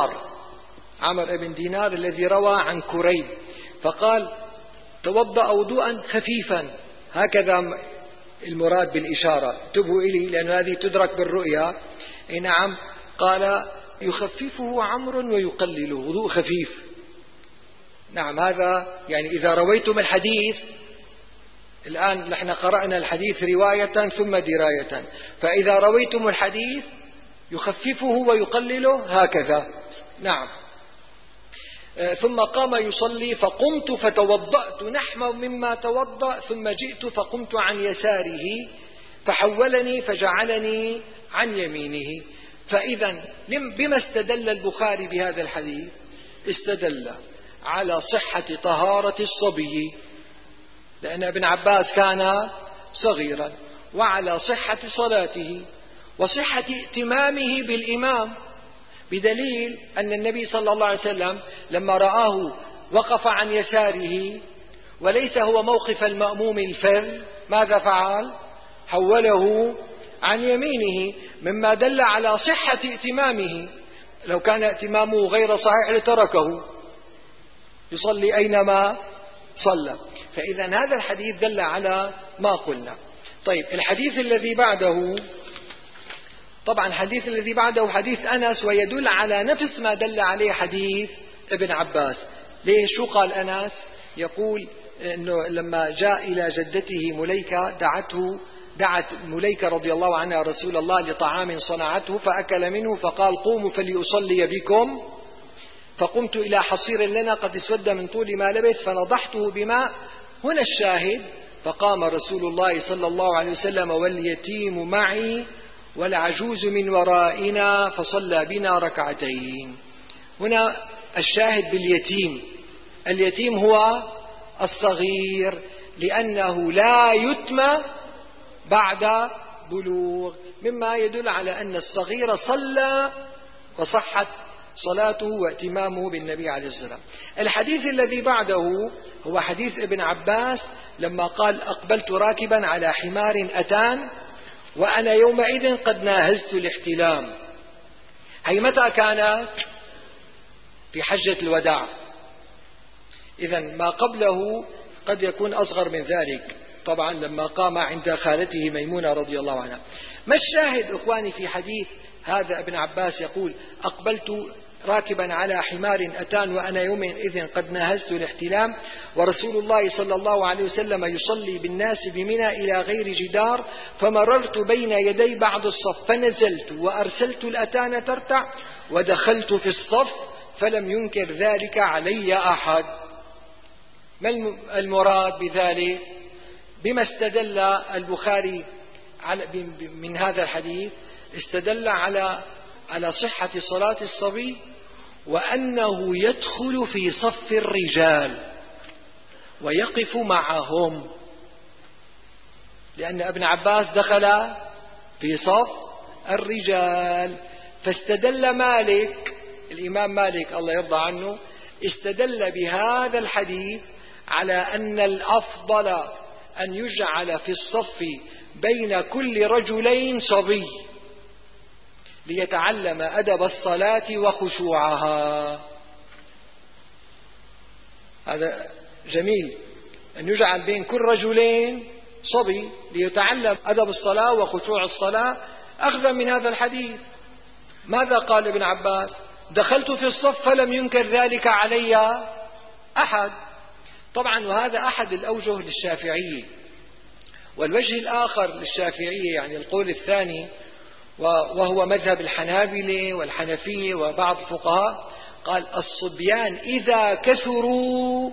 دينار الذي روى عن كريب، فقال توضأ وضوءا خفيفا، هكذا المراد بالإشارة. انتبهوا إلي لأن هذه تدرك بالرؤيا. نعم، قال يخففه عمرو ويقلله، وضوء خفيف. نعم، هذا يعني إذا رويتم الحديث، الآن نحن قرأنا الحديث رواية ثم دراية، فإذا رويتم الحديث يخففه ويقلله هكذا. نعم. ثم قام يصلي فقمت فتوضأت نحو مما توضأ، ثم جئت فقمت عن يساره فحولني فجعلني عن يمينه. فإذا بما استدل البخاري بهذا الحديث؟ استدل على صحة طهارة الصبي لأن ابن عباس كان صغيرا، وعلى صحة صلاته وصحة ائتمامه بالإمام، بدليل أن النبي صلى الله عليه وسلم لما رآه وقف عن يساره وليس هو موقف المأموم الفذ، ماذا فعل؟ حوله عن يمينه، مما دل على صحة ائتمامه. لو كان ائتمامه غير صحيح لتركه يصلي أينما صلى. فإذا هذا الحديث دل على ما قلنا. طيب الحديث الذي بعده، طبعا الحديث الذي بعده حديث أنس، ويدل على نفس ما دل عليه حديث ابن عباس. ليش؟ شو قال أنس؟ يقول إنه لما جاء إلى جدته مليكة دعت مليكة رضي الله عنها رسول الله لطعام صنعته فأكل منه، فقال قوموا فليصلي بكم، فقمت إلى حصير لنا قد اسود من طول ما لبث فنضحته بماء. هنا الشاهد: فقام رسول الله صلى الله عليه وسلم واليتيم معي والعجوز من ورائنا فصلى بنا ركعتين. هنا الشاهد باليتيم، اليتيم هو الصغير، لأنه لا يتم بعد بلوغ، مما يدل على أن الصغير صلى وصحت صلاته واتمامه بالنبي عليه الصلاة والسلام. الحديث الذي بعده هو حديث ابن عباس لما قال: أقبلت راكبا على حمار أتان وأنا يومئذ قد ناهزت الاحتلام. هي متى كانت؟ في حجة الوداع. إذن ما قبله قد يكون أصغر من ذلك، طبعا لما قام عند خالته ميمونة رضي الله عنها. ما الشاهد إخواني في حديث هذا؟ ابن عباس يقول: أقبلت راكبا على حمار أتان وأنا يومئذ قد ناهزت الاحتلام، ورسول الله صلى الله عليه وسلم يصلي بالناس بمنى إلى غير جدار، فمررت بين يدي بعض الصف فنزلت وأرسلت الأتان ترتع ودخلت في الصف فلم ينكر ذلك علي أحد. ما المراد بذلك؟ بما استدل البخاري من هذا الحديث؟ استدل على صحة صلاة الصبي، وأنه يدخل في صف الرجال ويقف معهم، لأن ابن عباس دخل في صف الرجال. فاستدل مالك، الإمام مالك الله يرضى عنه، استدل بهذا الحديث على أن الأفضل أن يجعل في الصف بين كل رجلين صبي ليتعلم أدب الصلاة وخشوعها. هذا جميل، أن يجعل بين كل رجلين صبي ليتعلم أدب الصلاة وخشوع الصلاة، أخذا من هذا الحديث. ماذا قال ابن عباس؟ دخلت في الصف فلم ينكر ذلك علي أحد. طبعا وهذا أحد الأوجه للشافعية. والوجه الآخر للشافعية، يعني القول الثاني، وهو مذهب الحنابلة والحنفية وبعض الفقهاء، قال: الصبيان إذا كثروا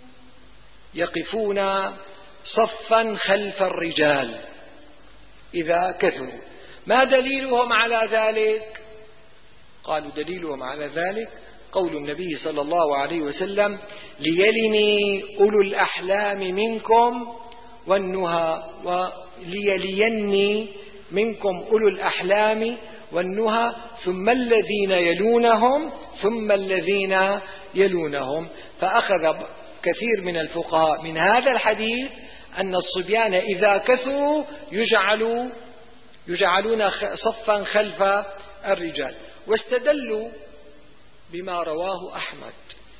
يقفون صفا خلف الرجال إذا كثروا. ما دليلهم على ذلك؟ قالوا: دليلهم على ذلك قول النبي صلى الله عليه وسلم: ليلني أولو الأحلام منكم والنهى، وليليني منكم أولو الأحلام والنهى ثم الذين يلونهم ثم الذين يلونهم. فأخذ كثير من الفقهاء من هذا الحديث أن الصبيان إذا كثروا يجعلون صفا خلف الرجال، واستدلوا بما رواه أحمد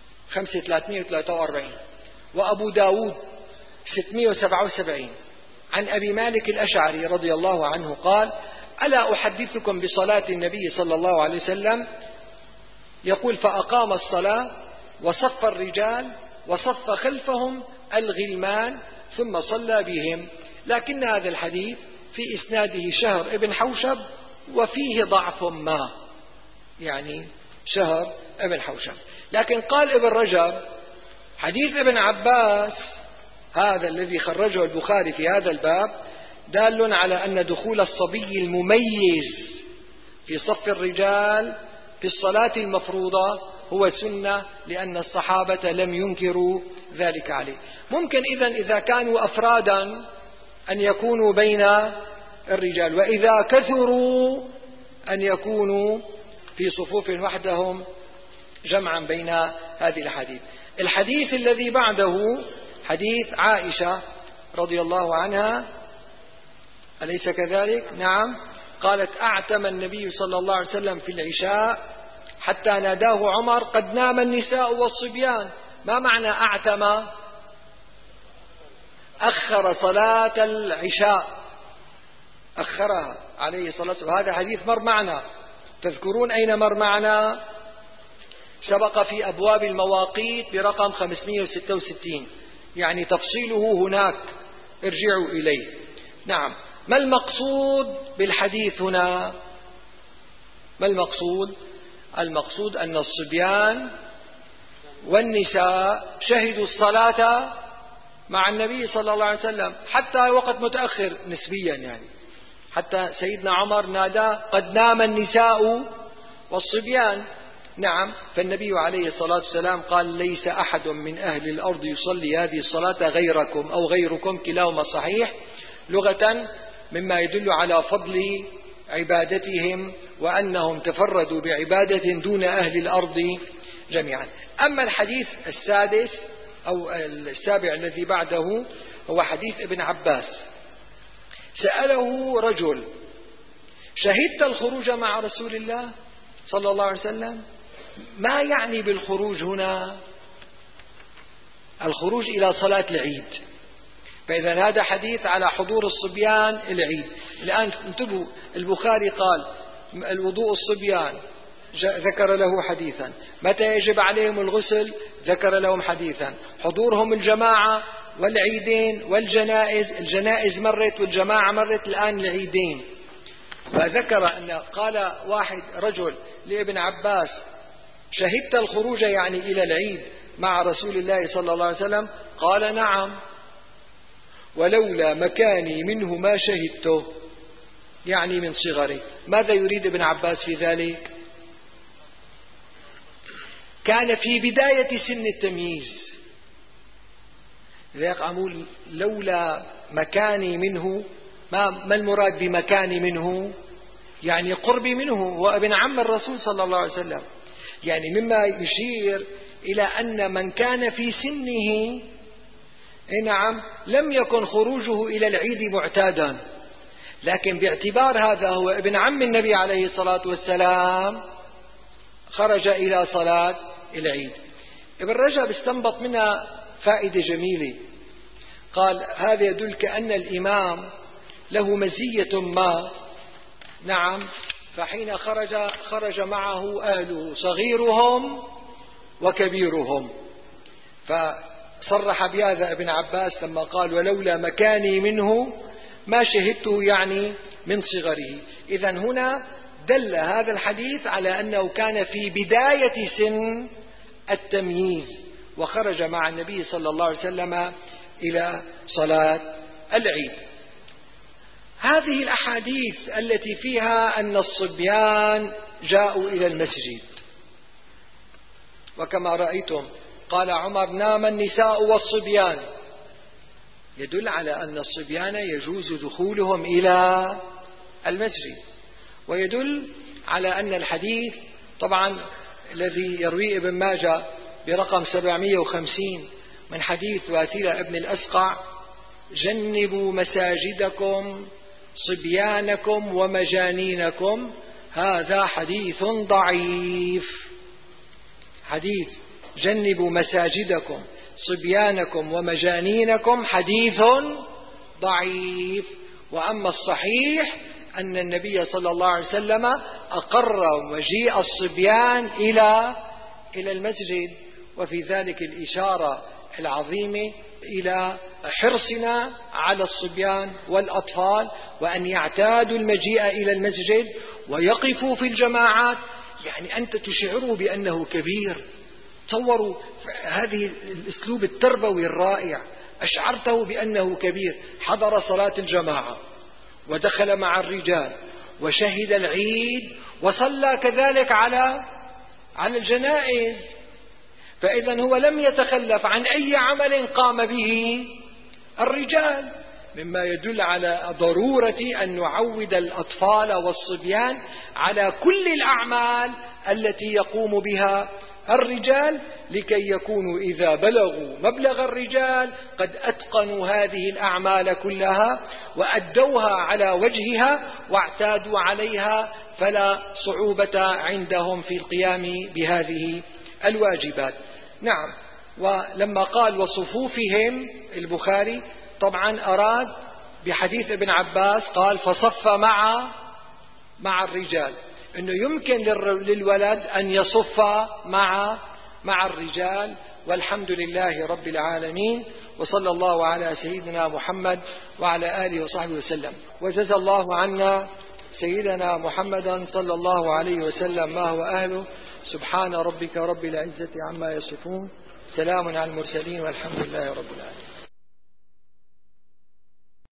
5343 وأبو داود 677 عن أبي مالك الأشعري رضي الله عنه قال: ألا أحدثكم بصلاة النبي صلى الله عليه وسلم؟ يقول: فأقام الصلاة وصف الرجال وصف خلفهم الغلمان ثم صلى بهم. لكن هذا الحديث في إسناده شهر ابن حوشب وفيه ضعف ما، يعني شهر ابن حوشب. لكن قال ابن رجب: حديث ابن عباس هذا الذي خرجه البخاري في هذا الباب دال على أن دخول الصبي المميز في صف الرجال في الصلاة المفروضة هو سنة، لأن الصحابة لم ينكروا ذلك عليه. ممكن إذا كانوا أفرادا أن يكونوا بين الرجال، وإذا كثروا أن يكونوا في صفوف وحدهم جمعا بين هذه الحديث. الحديث الذي بعده حديث عائشة رضي الله عنها، أليس كذلك؟ نعم. قالت: أعتم النبي صلى الله عليه وسلم في العشاء حتى ناداه عمر: قد نام النساء والصبيان. ما معنى أعتم؟ أخر صلاة العشاء، أخرها عليه الصلاة والسلام. هذا حديث مر معنا، تذكرون أين مر معنا؟ سبق في أبواب المواقيت برقم 566، يعني تفصيله هناك، ارجعوا إليه. نعم. ما المقصود بالحديث هنا؟ ما المقصود؟ المقصود أن الصبيان والنساء شهدوا الصلاة مع النبي صلى الله عليه وسلم حتى وقت متأخر نسبيا، يعني حتى سيدنا عمر نادى: قد نام النساء والصبيان. نعم. فالنبي عليه الصلاة والسلام قال: ليس أحد من أهل الأرض يصلي هذه الصلاة غيركم أو غيركم، كلاهما صحيح لغة، مما يدل على فضل عبادتهم وأنهم تفردوا بعبادة دون أهل الأرض جميعا. أما الحديث السادس أو السابع الذي بعده هو حديث ابن عباس. سأله رجل: شهدت الخروج مع رسول الله صلى الله عليه وسلم؟ ما يعني بالخروج هنا؟ الخروج إلى صلاة العيد. فإذا هذا حديث على حضور الصبيان العيد. الآن انتبهوا، البخاري قال الوضوء الصبيان، ذكر له حديثا. متى يجب عليهم الغسل؟ ذكر لهم حديثا. حضورهم الجماعة والعيدين والجنائز، الجنائز مرت والجماعة مرت، الآن العيدين. فذكر أن قال واحد رجل لابن عباس: شهدت الخروج يعني إلى العيد مع رسول الله صلى الله عليه وسلم؟ قال: نعم، ولولا مكاني منه ما شهدته، يعني من صغري. ماذا يريد ابن عباس في ذلك؟ كان في بداية سن التمييز، لذلك أقول لولا مكاني منه. ما المراد بمكاني منه؟ يعني قربي منه، وابن عم الرسول صلى الله عليه وسلم. يعني مما يشير إلى أن من كان في سنه نعم لم يكن خروجه إلى العيد معتادا، لكن باعتبار هذا هو ابن عم النبي عليه الصلاة والسلام خرج إلى صلاة العيد. ابن رجب استنبط منها فائدة جميلة، قال: هذا يدل كأن الإمام له مزية ما. نعم. فحين خرج معه أهله صغيرهم وكبيرهم، فصرح بهذا ابن عباس لما قال: ولولا مكاني منه ما شهدته، يعني من صغره. إذن هنا دل هذا الحديث على أنه كان في بداية سن التمييز وخرج مع النبي صلى الله عليه وسلم إلى صلاة العيد. هذه الأحاديث التي فيها أن الصبيان جاءوا إلى المسجد، وكما رأيتم قال عمر: نام النساء والصبيان، يدل على أن الصبيان يجوز دخولهم إلى المسجد، ويدل على أن الحديث طبعا الذي يرويه ابن ماجه برقم 750 من حديث واثلة ابن الأسقع: جنبوا مساجدكم صبيانكم ومجانينكم، هذا حديث ضعيف. حديث جنبوا مساجدكم صبيانكم ومجانينكم حديث ضعيف. وأما الصحيح أن النبي صلى الله عليه وسلم أقر مجيء الصبيان إلى المسجد، وفي ذلك الإشارة العظيمة إلى حرصنا على الصبيان والأطفال، وأن يعتادوا المجيء إلى المسجد ويقفوا في الجماعات. يعني أنت تشعره بأنه كبير. تصوروا هذه الأسلوب التربوي الرائع، أشعرته بأنه كبير، حضر صلاة الجماعة ودخل مع الرجال وشهد العيد وصلى كذلك على الجنائز. فإذا هو لم يتخلف عن أي عمل قام به الرجال، مما يدل على ضرورة أن نعود الأطفال والصبيان على كل الأعمال التي يقوم بها الرجال، لكي يكونوا إذا بلغوا مبلغ الرجال قد أتقنوا هذه الأعمال كلها وأدوها على وجهها واعتادوا عليها، فلا صعوبة عندهم في القيام بهذه الواجبات. نعم. ولما قال وصفوفهم البخاري طبعا أراد بحديث ابن عباس، قال فصف مع الرجال، أنه يمكن للولد أن يصف مع الرجال. والحمد لله رب العالمين، وصلى الله على سيدنا محمد وعلى آله وصحبه وسلم. وجزى الله عنا سيدنا محمدا صلى الله عليه وسلم ما هو أهله. سبحان ربك رب العزة عما يصفون، سلام على المرسلين، والحمد لله رب العالمين.